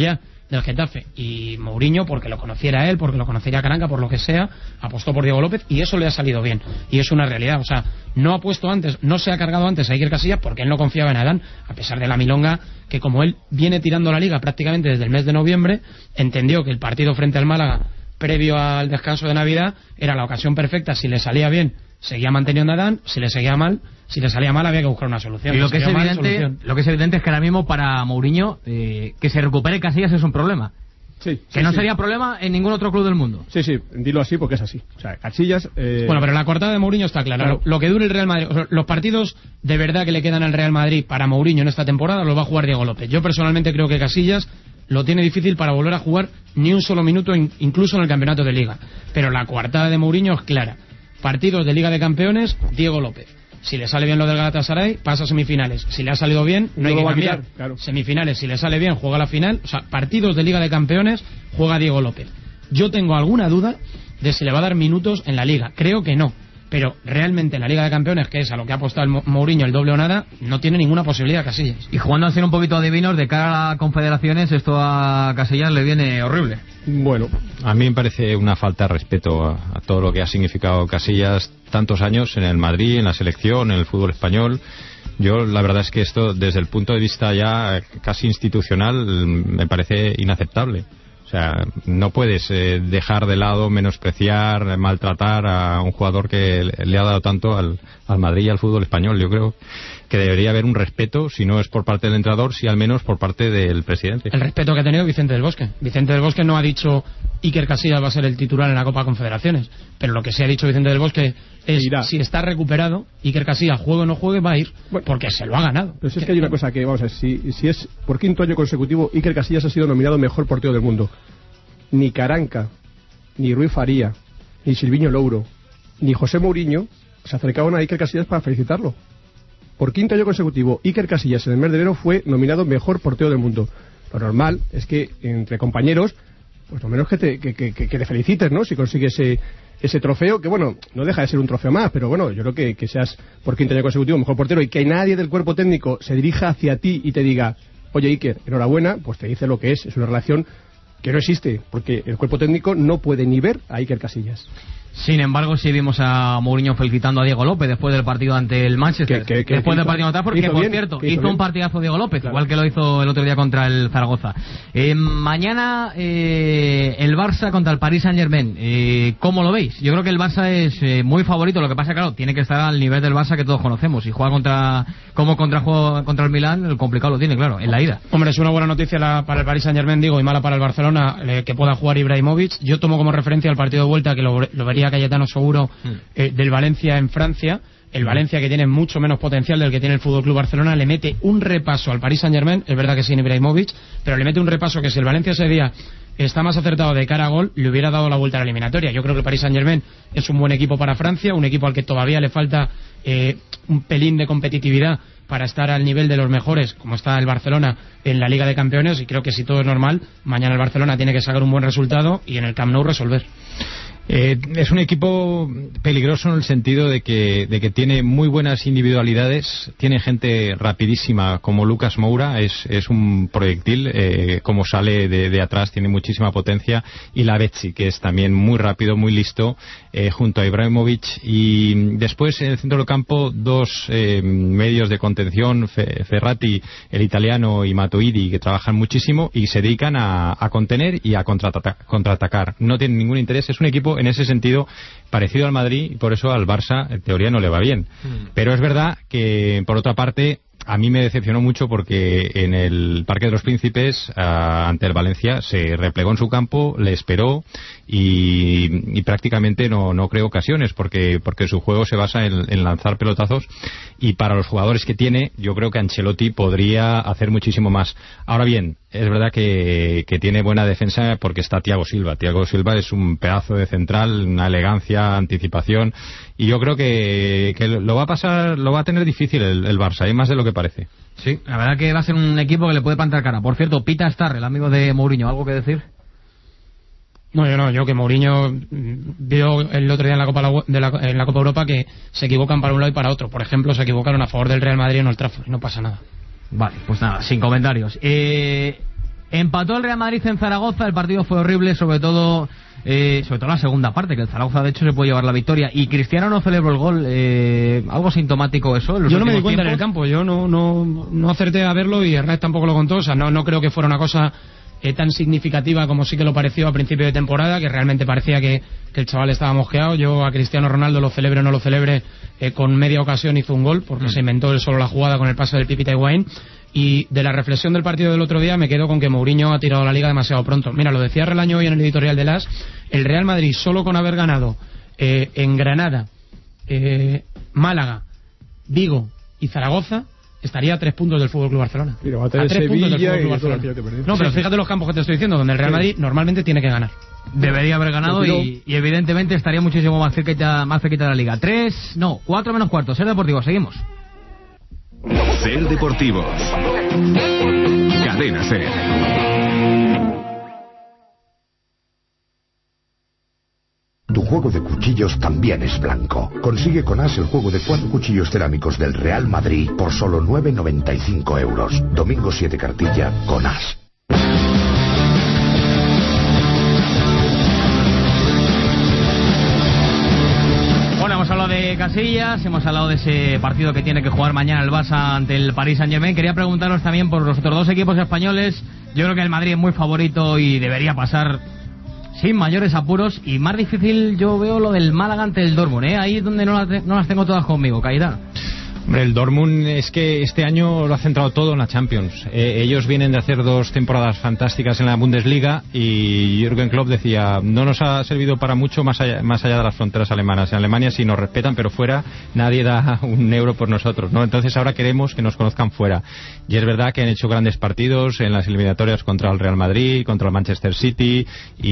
del Getafe. Y Mourinho, porque lo conociera él, porque lo conociera Caranca, por lo que sea, apostó por Diego López y eso le ha salido bien. Y es una realidad. O sea, no ha puesto antes, no se ha cargado antes a Iker Casillas porque él no confiaba en Adán, a pesar de la milonga que, como él viene tirando la liga prácticamente desde el mes de noviembre, entendió que el partido frente al Málaga, previo al descanso de Navidad, era la ocasión perfecta. Si le salía bien, seguía manteniendo a Adán; si le salía mal, había que buscar una solución. Y lo que es evidente es que ahora mismo para Mourinho que se recupere Casillas es un problema. Sí, que no sería problema en ningún otro club del mundo. Sí, dilo así porque es así. O sea, Casillas... Bueno, pero la coartada de Mourinho está clara. Claro. Lo que dure el Real Madrid, o sea, los partidos de verdad que le quedan al Real Madrid para Mourinho en esta temporada los va a jugar Diego López. Yo personalmente creo que Casillas lo tiene difícil para volver a jugar ni un solo minuto, incluso en el campeonato de Liga. Pero la coartada de Mourinho es clara. Partidos de Liga de Campeones, Diego López. Si le sale bien lo del Galatasaray, pasa a semifinales. Si le ha salido bien, no hay que cambiar. Claro. Semifinales, si le sale bien, juega la final. O sea, partidos de Liga de Campeones, juega Diego López. Yo tengo alguna duda de si le va a dar minutos en la Liga. Creo que no. Pero realmente en la Liga de Campeones, que es a lo que ha apostado el Mourinho, el doble o nada, no tiene ninguna posibilidad Casillas. Y jugando a ser un poquito adivinos, de cara a Confederaciones, esto a Casillas le viene horrible. Bueno, a mí me parece una falta de respeto a todo lo que ha significado Casillas tantos años en el Madrid, en la selección, en el fútbol español. Yo la verdad es que esto, desde el punto de vista ya casi institucional, me parece inaceptable. O sea, no puedes dejar de lado, menospreciar, maltratar a un jugador que le ha dado tanto al Madrid y al fútbol español. Yo creo que debería haber un respeto, si no es por parte del entrenador, si al menos por parte del presidente. El respeto que ha tenido Vicente del Bosque. Vicente del Bosque no ha dicho Iker Casillas va a ser el titular en la Copa Confederaciones, pero lo que sí ha dicho Vicente del Bosque es si está recuperado, Iker Casillas juegue o no juegue, va a ir, porque se lo ha ganado. Pero es que hay una cosa que, vamos a ver, si es por quinto año consecutivo, Iker Casillas ha sido nominado mejor portero del mundo. Ni Caranca, ni Rui Faría, ni Silviño Louro, ni José Mourinho se acercaban a Iker Casillas para felicitarlo. Por quinto año consecutivo, Iker Casillas en el mes de enero fue nominado mejor portero del mundo. Lo normal es que entre compañeros, pues lo menos que te felicites, ¿no? Si consigues ese trofeo, que bueno, no deja de ser un trofeo más, pero bueno, yo creo que seas por quinto año consecutivo mejor portero y que nadie del cuerpo técnico se dirija hacia ti y te diga, oye Iker, enhorabuena, pues te dice lo que es una relación que no existe, porque el cuerpo técnico no puede ni ver a Iker Casillas. Sin embargo, sí vimos a Mourinho felicitando a Diego López después del partido ante el Manchester. Después del partido ante porque, por cierto, hizo un partidazo Diego López, claro, igual que lo hizo el otro día contra el Zaragoza. Mañana el Barça contra el Paris Saint-Germain. ¿Cómo lo veis? Yo creo que el Barça es muy favorito. Lo que pasa, claro, tiene que estar al nivel del Barça que todos conocemos. Si juega contra el Milán, el complicado lo tiene, claro, en la ida. Hombre, es una buena noticia para el Paris Saint-Germain, digo, y mala para el Barcelona, que pueda jugar Ibrahimovic. Yo tomo como referencia el partido de vuelta, que lo vería Cayetano seguro, del Valencia en Francia. El Valencia, que tiene mucho menos potencial del que tiene el Fútbol Club Barcelona, le mete un repaso al Paris Saint-Germain. Es verdad que sin Ibrahimovic, pero le mete un repaso que, si el Valencia ese día está más acertado de cara a gol, le hubiera dado la vuelta a la eliminatoria. Yo creo que el Paris Saint-Germain es un buen equipo para Francia, un equipo al que todavía le falta un pelín de competitividad para estar al nivel de los mejores, como está el Barcelona en la Liga de Campeones, y creo que, si todo es normal, mañana el Barcelona tiene que sacar un buen resultado y en el Camp Nou resolver. Es un equipo peligroso en el sentido de que tiene muy buenas individualidades, tiene gente rapidísima como Lucas Moura, es un proyectil, como sale de atrás, tiene muchísima potencia, y Lavezzi, que es también muy rápido, muy listo, junto a Ibrahimovic. Y después en el centro del campo, dos medios de contención, Ferrati, el italiano, y Matuidi, que trabajan muchísimo y se dedican a contener y a contraatacar. No tienen ningún interés, es un equipo en ese sentido parecido al Madrid, y por eso al Barça en teoría no le va bien. Pero es verdad que, por otra parte, a mí me decepcionó mucho porque en el Parque de los Príncipes, ante el Valencia, se replegó en su campo, le esperó y prácticamente no creó ocasiones, porque su juego se basa en lanzar pelotazos, y para los jugadores que tiene, yo creo que Ancelotti podría hacer muchísimo más. Ahora bien, es verdad que tiene buena defensa porque está Thiago Silva. Thiago Silva es un pedazo de central, una elegancia, anticipación, y yo creo que lo va a tener difícil el Barça, más de lo que parece. Sí, la verdad que va a ser un equipo que le puede plantar cara. Por cierto, Pita Starr, el amigo de Mourinho, ¿algo que decir? No, yo que Mourinho vio el otro día en la Copa Europa que se equivocan para un lado y para otro. Por ejemplo, se equivocaron a favor del Real Madrid en Old Trafford y no pasa nada. Vale, pues nada, sin comentarios. Empató el Real Madrid en Zaragoza, el partido fue horrible, sobre todo la segunda parte, que el Zaragoza de hecho se puede llevar la victoria, y Cristiano no celebró el gol, algo sintomático eso. Yo no me di cuenta en el campo, yo no acerté a verlo y Ernest tampoco lo contó, o sea, no creo que fuera una cosa tan significativa como sí que lo pareció a principio de temporada, que realmente parecía que el chaval estaba mosqueado. Yo a Cristiano Ronaldo, lo celebre o no lo celebre, con media ocasión hizo un gol, porque se inventó él solo la jugada con el pase del Pipita Higuaín. Y de la reflexión del partido del otro día me quedo con que Mourinho ha tirado la liga demasiado pronto. Mira, lo decía Relaño hoy en el editorial de Las, el Real Madrid solo con haber ganado en Granada, Málaga, Vigo y Zaragoza estaría a 3 puntos del Fútbol Club Barcelona. Mira, va a tener Sevilla y Barcelona. No, pero fíjate los campos que te estoy diciendo, donde el Real Madrid normalmente tiene que ganar. Debería haber ganado y evidentemente estaría muchísimo más cerquita de la liga. 4 menos cuarto. Ser Deportivo, seguimos. Ser Deportivos. Cadena Ser. Tu juego de cuchillos también es blanco. Consigue con As el juego de 4 cuchillos cerámicos del Real Madrid por solo 9,95 euros. Domingo 7 cartilla con As. Bueno, hemos hablado de Casillas, hemos hablado de ese partido que tiene que jugar mañana el Barça ante el Paris Saint-Germain. Quería preguntaros también por los otros dos equipos españoles. Yo creo que el Madrid es muy favorito y debería pasar sin mayores apuros, y más difícil yo veo lo del Málaga ante el Dortmund, ahí es donde no las tengo todas conmigo, Caída. Hombre, el Dortmund es que este año lo ha centrado todo en la Champions. Ellos vienen de hacer 2 temporadas fantásticas en la Bundesliga y Jürgen Klopp decía, no nos ha servido para mucho más allá de las fronteras alemanas. En Alemania sí nos respetan, pero fuera nadie da un euro por nosotros, ¿no? Entonces ahora queremos que nos conozcan fuera. Y es verdad que han hecho grandes partidos en las eliminatorias contra el Real Madrid, contra el Manchester City,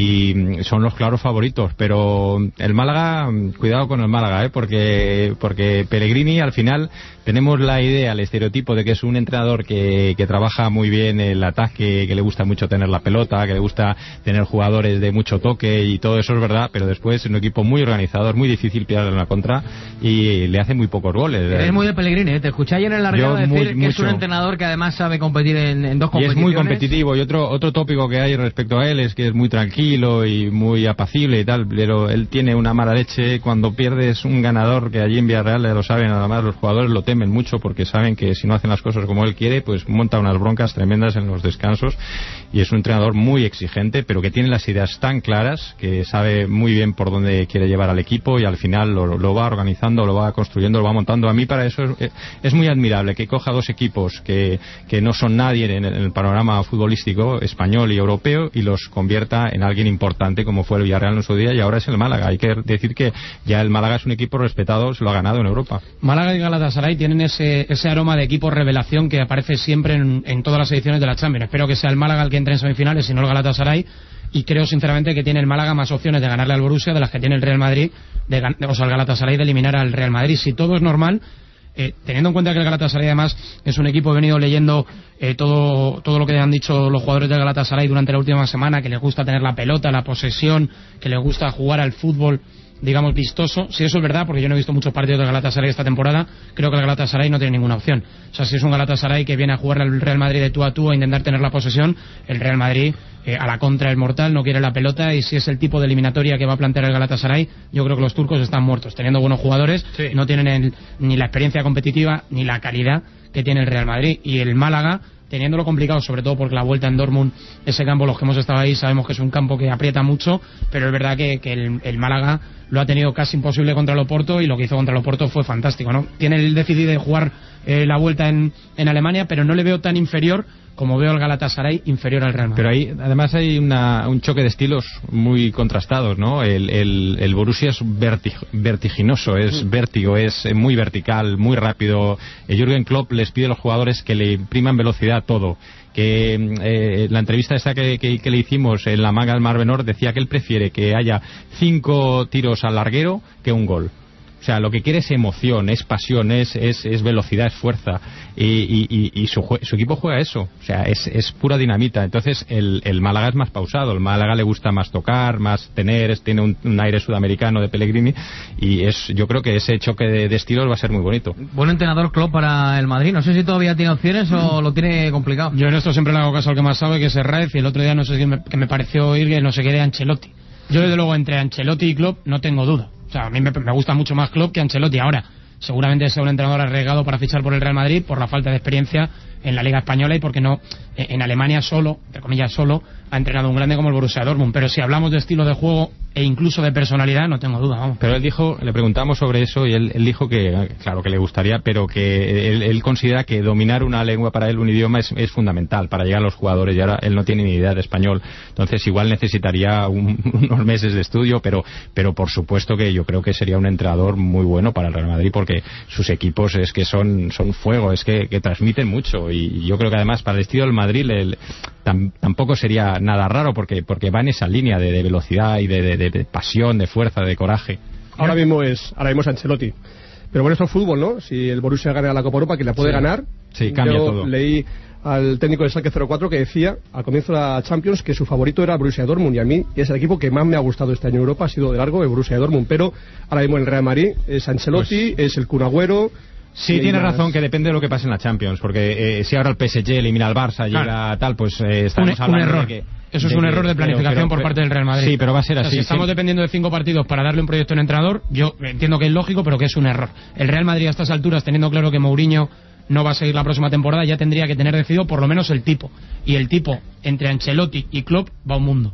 y son los claros favoritos. Pero el Málaga, cuidado con el Málaga, porque Pellegrini al final tenemos la idea, el estereotipo de que es un entrenador que trabaja muy bien el ataque, que le gusta mucho tener la pelota, que le gusta tener jugadores de mucho toque, y todo eso es verdad, pero después es un equipo muy organizado, es muy difícil pillarle en la contra y le hace muy pocos goles. Es muy de Pellegrini, te escuché ayer en la radio decir que es un entrenador que además sabe competir en 2 competiciones. Y es muy competitivo, y otro tópico que hay respecto a él es que es muy tranquilo y muy apacible y tal, pero él tiene una mala leche cuando pierdes un ganador, que allí en Villarreal lo saben, además los jugadores lo temen mucho porque saben que si no hacen las cosas como él quiere, pues monta unas broncas tremendas en los descansos, y es un entrenador muy exigente, pero que tiene las ideas tan claras que sabe muy bien por dónde quiere llevar al equipo, y al final lo va organizando, lo va construyendo, lo va montando. A mí para eso es muy admirable que coja 2 equipos que no son nadie en el panorama futbolístico español y europeo y los convierta en alguien importante, como fue el Villarreal en su día, y ahora es el Málaga. Hay que decir que ya el Málaga es un equipo respetado, se lo ha ganado en Europa. Málaga y Galatasaray tienen ese aroma de equipo revelación que aparece siempre en todas las ediciones de la Champions. Espero que sea el Málaga el que entre en semifinales y no el Galatasaray, y creo sinceramente que tiene el Málaga más opciones de ganarle al Borussia de las que tiene el Real Madrid, el Galatasaray, de eliminar al Real Madrid. Si todo es normal, teniendo en cuenta que el Galatasaray además es un equipo, he venido leyendo todo lo que han dicho los jugadores del Galatasaray durante la última semana, que les gusta tener la pelota, la posesión, que les gusta jugar al fútbol, digamos, vistoso. Si eso es verdad, porque yo no he visto muchos partidos del Galatasaray esta temporada, creo que el Galatasaray no tiene ninguna opción. O sea, si es un Galatasaray que viene a jugar al Real Madrid de tú a tú, a intentar tener la posesión, el Real Madrid a la contra es mortal, no quiere la pelota, y si es el tipo de eliminatoria que va a plantear el Galatasaray, yo creo que los turcos están muertos. Teniendo buenos jugadores, no tienen ni la experiencia competitiva ni la calidad que tiene el Real Madrid. Y el Málaga, teniéndolo complicado, sobre todo porque la vuelta en Dortmund, ese campo, los que hemos estado ahí sabemos que es un campo que aprieta mucho, pero es verdad que el Málaga lo ha tenido casi imposible contra el Oporto, y lo que hizo contra el Oporto fue fantástico, ¿no? Tiene el déficit de jugar la vuelta en Alemania, pero no le veo tan inferior como veo al Galatasaray inferior al Real Madrid. Pero ahí además hay un choque de estilos muy contrastados, ¿no? El Borussia es vertiginoso, es vértigo, es muy vertical, muy rápido. Jürgen Klopp les pide a los jugadores que le impriman velocidad a todo. Que la entrevista esta que le hicimos en la manga del Mar Menor decía que él prefiere que haya 5 tiros al larguero que un gol. O sea, lo que quiere es emoción, es pasión, es velocidad, es fuerza. Y su equipo juega eso. O sea, es pura dinamita. Entonces, el Málaga es más pausado. El Málaga le gusta más tocar, más tiene un aire sudamericano de Pellegrini. Y yo creo que ese choque de estilos va a ser muy bonito. Buen entrenador Klopp para el Madrid. No sé si todavía tiene opciones o lo tiene complicado. Yo en esto siempre le hago caso al que más sabe, que es Herrera. Y el otro día no sé que me pareció oír que no se quede Ancelotti. Yo, desde luego, entre Ancelotti y Klopp no tengo duda. O sea, a mí me gusta mucho más Klopp que Ancelotti. Ahora, seguramente sea un entrenador arriesgado para fichar por el Real Madrid por la falta de experiencia en la Liga Española y porque no en Alemania solo, entre comillas solo, ha entrenado un grande como el Borussia Dortmund. Pero si hablamos de estilo de juego e incluso de personalidad, no tengo duda, vamos. Pero él dijo, le preguntamos sobre eso y él dijo que, claro, que le gustaría, pero que él considera que dominar una lengua para él, un idioma, es fundamental para llegar a los jugadores, y ahora él no tiene ni idea de español. Entonces igual necesitaría unos meses de estudio, pero por supuesto que yo creo que sería un entrenador muy bueno para el Real Madrid, porque sus equipos es que son fuego, es que transmiten mucho, y yo creo que además para el estilo del Madrid tampoco sería nada raro, porque va en esa línea de velocidad y de pasión, de fuerza, de coraje. Ahora mismo es Ancelotti. Pero bueno, eso es fútbol, ¿no? Si el Borussia gana la Copa Europa, que la puede ganar. Sí, cambia todo. Leí al técnico de Schalke 04 que decía al comienzo de la Champions que su favorito era Borussia Dortmund, y a mí es el equipo que más me ha gustado este año en Europa, ha sido de largo el Borussia Dortmund. Pero ahora mismo en el Real Madrid es Ancelotti, es el Kun Agüero. Sí, tiene razón, que depende de lo que pase en la Champions, porque si ahora el PSG elimina al Barça, llega tal, pues estamos hablando un error. de que... Eso es un error de planificación por parte del Real Madrid. Sí, pero va a ser así. O sea, si estamos dependiendo de 5 partidos para darle un proyecto a un entrenador, yo entiendo que es lógico, pero que es un error. El Real Madrid a estas alturas, teniendo claro que Mourinho no va a seguir la próxima temporada, ya tendría que tener decidido por lo menos el tipo. Y el tipo, entre Ancelotti y Klopp, va a un mundo.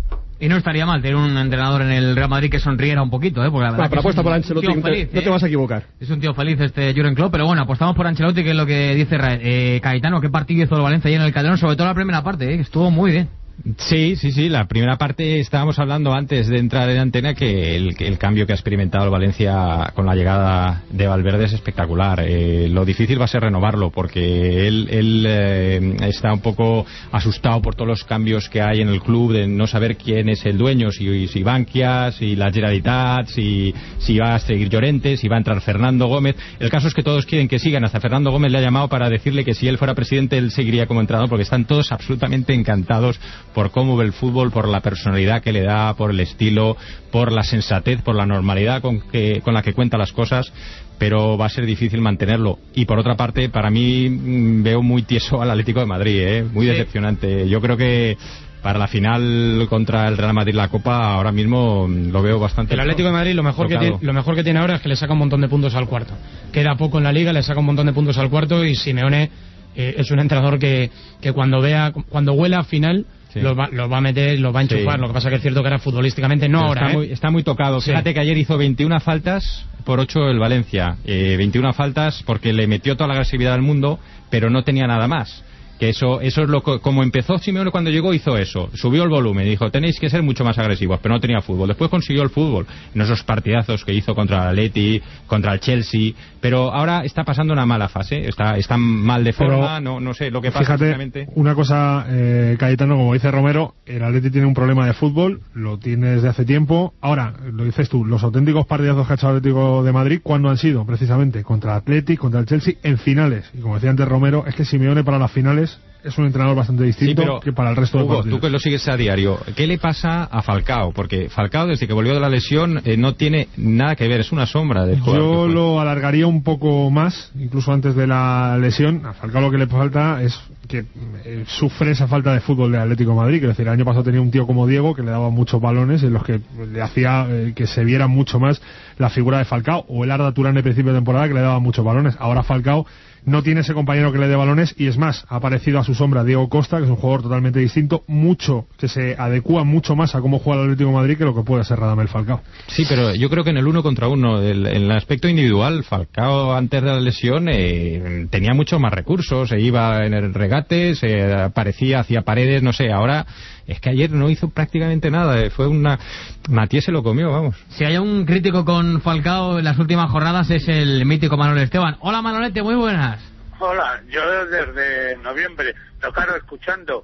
Y no estaría mal tener un entrenador en el Real Madrid que sonriera un poquito, porque la verdad pero apuesta por Ancelotti, feliz, no te vas a equivocar. Es un tío feliz este Jürgen Klopp, pero bueno, apostamos por Ancelotti, que es lo que dice Cayetano. ¿Qué partido hizo el Valencia ayer en el Calderón? Sobre todo la primera parte, que estuvo muy bien. Sí, la primera parte estábamos hablando antes de entrar en antena que el cambio que ha experimentado el Valencia con la llegada de Valverde es espectacular. Lo difícil va a ser renovarlo, porque él está un poco asustado por todos los cambios que hay en el club, de no saber quién es el dueño, si Bankia, si la Generalitat, si va a seguir Llorente, si va a entrar Fernando Gómez. El caso es que todos quieren que sigan. Hasta Fernando Gómez le ha llamado para decirle que si él fuera presidente él seguiría como entrenador, porque están todos absolutamente encantados por cómo ve el fútbol, por la personalidad que le da, por el estilo, por la sensatez, por la normalidad con la que cuenta las cosas, pero va a ser difícil mantenerlo. Y por otra parte, para mí veo muy tieso al Atlético de Madrid, muy decepcionante. Yo creo que para la final contra el Real Madrid la Copa ahora mismo lo veo bastante. El Atlético de Madrid lo mejor que tiene ahora es que le saca un montón de puntos al cuarto. Queda poco en la Liga, le saca un montón de puntos al cuarto, y Simeone es un entrenador que cuando huela a final los va a meter, los va a enchufar. Sí. Lo que pasa que es cierto que era futbolísticamente no pero ahora. Está muy tocado. Sí. Fíjate que ayer hizo 21 faltas por 8 el Valencia. 21 faltas porque le metió toda la agresividad al mundo, pero no tenía nada más. Que eso es como empezó Simeone cuando llegó, hizo eso, subió el volumen, dijo tenéis que ser mucho más agresivos, pero no tenía fútbol. Después consiguió el fútbol en esos partidazos que hizo contra el Atleti, contra el Chelsea, pero ahora está pasando una mala fase, está mal de forma, no sé lo que pasa. Fíjate, exactamente. Una cosa, Cayetano, como dice Romero, el Atleti tiene un problema de fútbol, lo tiene desde hace tiempo. Ahora, lo dices tú, los auténticos partidazos que ha hecho el Atlético de Madrid, ¿cuándo han sido? Precisamente contra el Atleti, contra el Chelsea, en finales. Y como decía antes Romero, es que Simeone para las finales es un entrenador bastante distinto que para el resto de partidos. Tú que lo sigues a diario, ¿qué le pasa a Falcao? Porque Falcao, desde que volvió de la lesión, no tiene nada que ver, es una sombra del jugador. Yo lo alargaría un poco más, incluso antes de la lesión. A Falcao lo que le falta es que sufre esa falta de fútbol del Atlético de Madrid. Quiero decir, el año pasado tenía un tío como Diego que le daba muchos balones, en los que le hacía que se viera mucho más la figura de Falcao, o el Arda Turán de principio de temporada que le daba muchos balones. Ahora Falcao no tiene ese compañero que le dé balones, y es más, ha aparecido a su sombra Diego Costa, que es un jugador totalmente distinto, que se adecua mucho más a cómo juega el Atlético de Madrid que lo que puede ser Radamel Falcao. Sí, pero yo creo que en el 1 contra 1, en el aspecto individual, Falcao antes de la lesión tenía muchos más recursos, se iba en el regate, se aparecía, hacía paredes, no sé, ahora es que ayer no hizo prácticamente nada, fue Matías se lo comió, vamos. Si hay un crítico con Falcao en las últimas jornadas es el mítico Manuel Esteban. Hola Manolete, muy buenas. Hola, yo desde noviembre, pero claro, escuchando,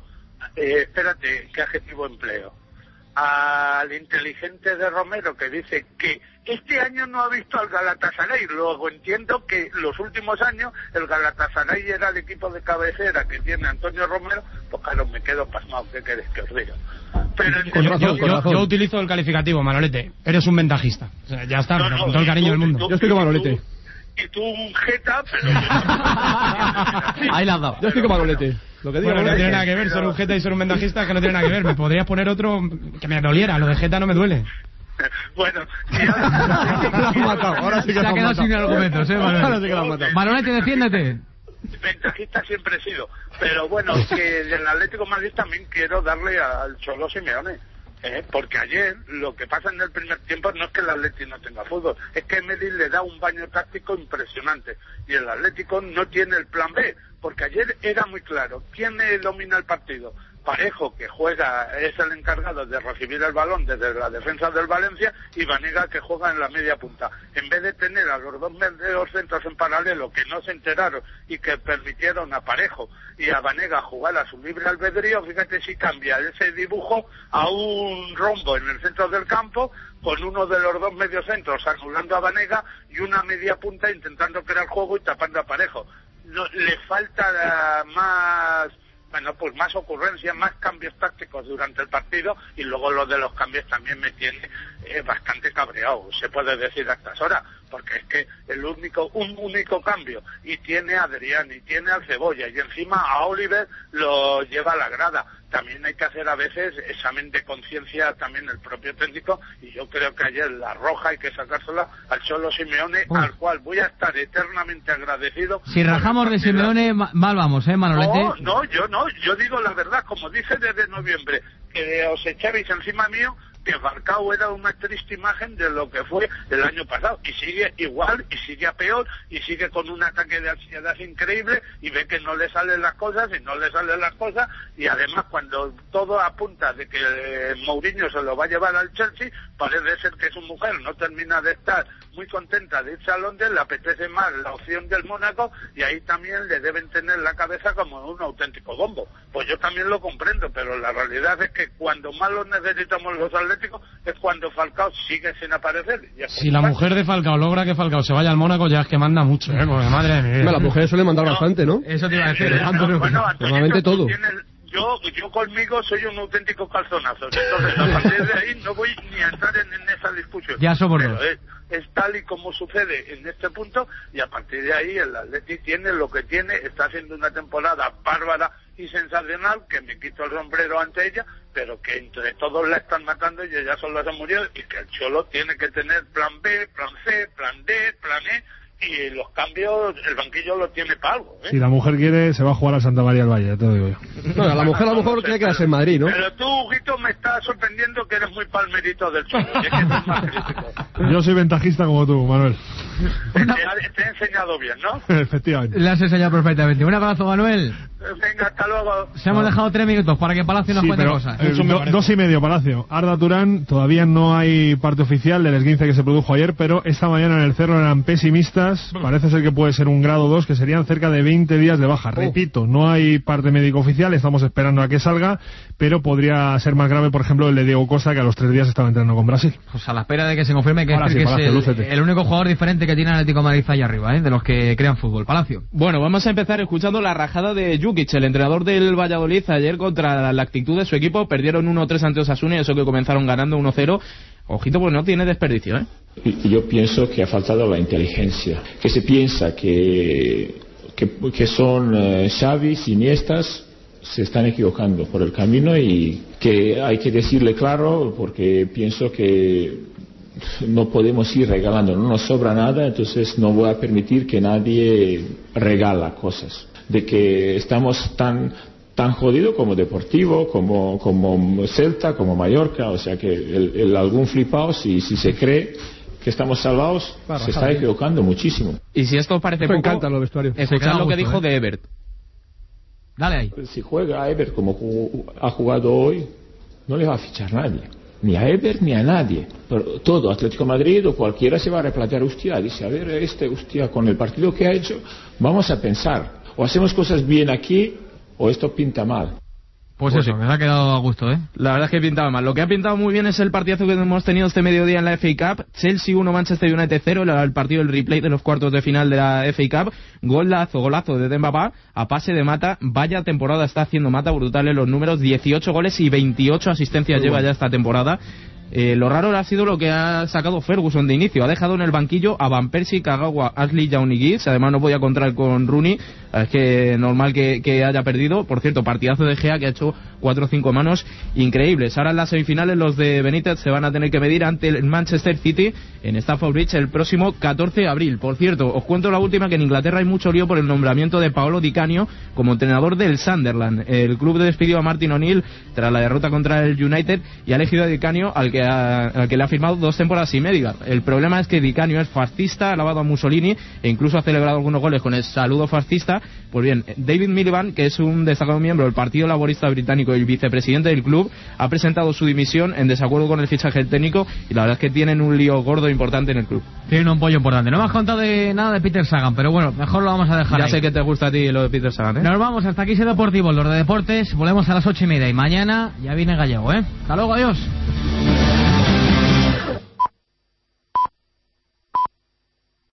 espérate, ¿qué adjetivo empleo? Al inteligente de Romero, que dice que Este año no ha visto al Galatasaray, luego entiendo que los últimos años el Galatasaray era el equipo de cabecera que tiene Antonio Romero, pues claro, me quedo pasmado, ¿qué queréis que os diga? Pero yo utilizo el calificativo, Manolete, eres un ventajista. O sea, ya está, pero con todo el cariño del mundo. Yo estoy con Manolete. Y tú un jeta, pero... Ahí la has dado. Yo estoy con Manolete. Lo que digo, bueno, no tiene nada que ver, ser un jeta y ser un ventajista es que no tiene nada que ver. Me podrías poner otro que me doliera, lo de jeta no me duele. Bueno, ahora sí que se ha quedado sin argumentos, Manuel. Ahora sí que lo has matado. Manolete, defiéndete. Ventajista siempre he sido, pero bueno, que del Atlético de Madrid también quiero darle al Cholo Simeone, porque ayer lo que pasa en el primer tiempo no es que el Atlético no tenga fútbol, es que Emery le da un baño táctico impresionante y el Atlético no tiene el plan B, porque ayer era muy claro, ¿quién domina el partido? Parejo, que juega, es el encargado de recibir el balón desde la defensa del Valencia, y Banega, que juega en la media punta. En vez de tener a los dos medios centros en paralelo que no se enteraron y que permitieron a Parejo y a Banega jugar a su libre albedrío, fíjate si cambia ese dibujo a un rombo en el centro del campo, con uno de los dos mediocentros anulando a Banega y una media punta intentando crear juego y tapando a Parejo. No, le falta más... Bueno, pues más ocurrencias, más cambios tácticos durante el partido, y luego lo de los cambios también me tiene bastante cabreado, se puede decir a estas horas, porque es que un único cambio, y tiene a Adrián, y tiene al Cebolla, y encima a Oliver lo lleva a la grada. También hay que hacer a veces examen de conciencia también el propio técnico, y yo creo que ayer la roja hay que sacársela al Cholo Simeone, al cual voy a estar eternamente agradecido. Si rajamos de Simeone, mal vamos, Manolete. Yo digo la verdad, como dije desde noviembre, que os echabais encima mío, que Falcao era una triste imagen de lo que fue el año pasado, y sigue igual, y sigue a peor, y sigue con un ataque de ansiedad increíble, y ve que no le salen las cosas, y además cuando todo apunta de que Mourinho se lo va a llevar al Chelsea, parece ser que su mujer no termina de estar muy contenta de irse a Londres, le apetece más la opción del Mónaco, y ahí también le deben tener la cabeza como un auténtico bombo. Pues yo también lo comprendo, pero la realidad es que cuando más lo necesitamos los atléticos es cuando Falcao sigue sin aparecer. Si la mujer de Falcao logra que Falcao se vaya al Mónaco, ya es que manda mucho, porque madre mía. La mujer suele mandar bastante, ¿no? Eso te iba a decir. Normalmente todo. Yo conmigo soy un auténtico calzonazo, entonces a partir de ahí no voy ni a entrar en esa discusión. Ya somos dos. Es tal y como sucede en este punto, y a partir de ahí el Atleti tiene lo que tiene, está haciendo una temporada bárbara y sensacional, que me quito el sombrero ante ella, pero que entre todos la están matando y ella solo se murió, y que el Cholo tiene que tener plan B, plan C, plan D, plan E, y los cambios, el banquillo lo tiene para algo, Si la mujer quiere, se va a jugar a Santa María del Valle, ya te lo digo yo. No, la mujer a lo mejor quiere quedarse en Madrid, ¿no? Pero tú, Huguito, me estás sorprendiendo que eres muy palmerito del Cholo, y es que eres más crítico. Yo soy ventajista como tú, Manuel. Te he enseñado bien, ¿no? Efectivamente. Le has enseñado perfectamente. Un abrazo, Manuel. Venga, hasta luego. Se hemos dejado 3 minutos para que Palacio nos cuente cosas. 2:30, Palacio. Arda Turán, todavía no hay parte oficial del esguince que se produjo ayer, pero esta mañana en el Cerro eran pesimistas. Parece ser que puede ser un grado 2, que serían cerca de 20 días de baja. Repito, no hay parte médico oficial, estamos esperando a que salga, pero podría ser más grave, por ejemplo, el de Diego Costa, que a los 3 días estaba entrenando con Brasil. Pues a la espera de que se confirme que, es el único jugador diferente que tiene el Atlético de Madrid ahí arriba, de los que crean fútbol. Palacio. Bueno, vamos a empezar escuchando la rajada de Jukic, el entrenador del Valladolid, ayer contra la actitud de su equipo. Perdieron 1-3 ante Osasuna, y eso que comenzaron ganando 1-0. Ojito, pues no tiene desperdicio, Yo pienso que ha faltado la inteligencia, que se piensa que son Xavi, Iniestas, se están equivocando por el camino, y que hay que decirle claro, porque pienso que no podemos ir regalando, no nos sobra nada, entonces no voy a permitir que nadie regala cosas. De que estamos tan jodido como Deportivo, como Celta, como Mallorca, o sea que algún flipado, si se cree que estamos salvados, se está equivocando muchísimo. Y si esto parece poco, encanta los vestuarios. Escuchad lo que dijo de Evert. Dale ahí. Si juega a Evert como ha jugado hoy, no le va a fichar nadie. Ni a Evert ni a nadie. Pero todo Atlético de Madrid o cualquiera se va a replantear, dice, a ver, con el partido que ha hecho, vamos a pensar, o hacemos cosas bien aquí, o esto pinta mal. Pues eso, que se ha quedado a gusto, ¿eh? La verdad es que pintaba mal. Lo que ha pintado muy bien es el partidazo que hemos tenido este mediodía en la FA Cup. Chelsea 1, Manchester United 0, el partido del replay de los cuartos de final de la FA Cup. Golazo de Dembaba a pase de Mata. Vaya temporada está haciendo Mata, brutales los números. 18 goles y 28 asistencias lleva ya esta temporada. Lo raro ha sido lo que ha sacado Ferguson de inicio. Ha dejado en el banquillo a Van Persie, Kagawa, Ashley, Young y Giggs. Además no podía contar con Rooney. Es que normal que haya perdido. Por cierto, partidazo de Gea que ha hecho 4 o 5 manos increíbles. Ahora en las semifinales los de Benítez se van a tener que medir ante el Manchester City en Stamford Bridge el próximo 14 de abril. Por cierto, os cuento la última, que en Inglaterra hay mucho lío por el nombramiento de Paolo Di Canio como entrenador del Sunderland. El club despidió a Martin O'Neill tras la derrota contra el United y ha elegido a Di Canio al que le ha firmado 2 temporadas y media. El problema es que Di Canio es fascista, ha alabado a Mussolini e incluso ha celebrado algunos goles con el saludo fascista. Pues bien, David Miliband, que es un destacado miembro del Partido Laborista Británico y el vicepresidente del club, ha presentado su dimisión en desacuerdo con el fichaje técnico y la verdad es que tienen un lío gordo importante en el club. Tienen un pollo importante. No me has contado nada de Peter Sagan, pero bueno, mejor lo vamos a dejar ya ahí. Sé que te gusta a ti lo de Peter Sagan, ¿eh? Nos vamos, hasta aquí Ser Deportivo, los de deportes. Volvemos a las 8:30 y mañana ya viene Gallego, ¿eh? Hasta luego, adiós.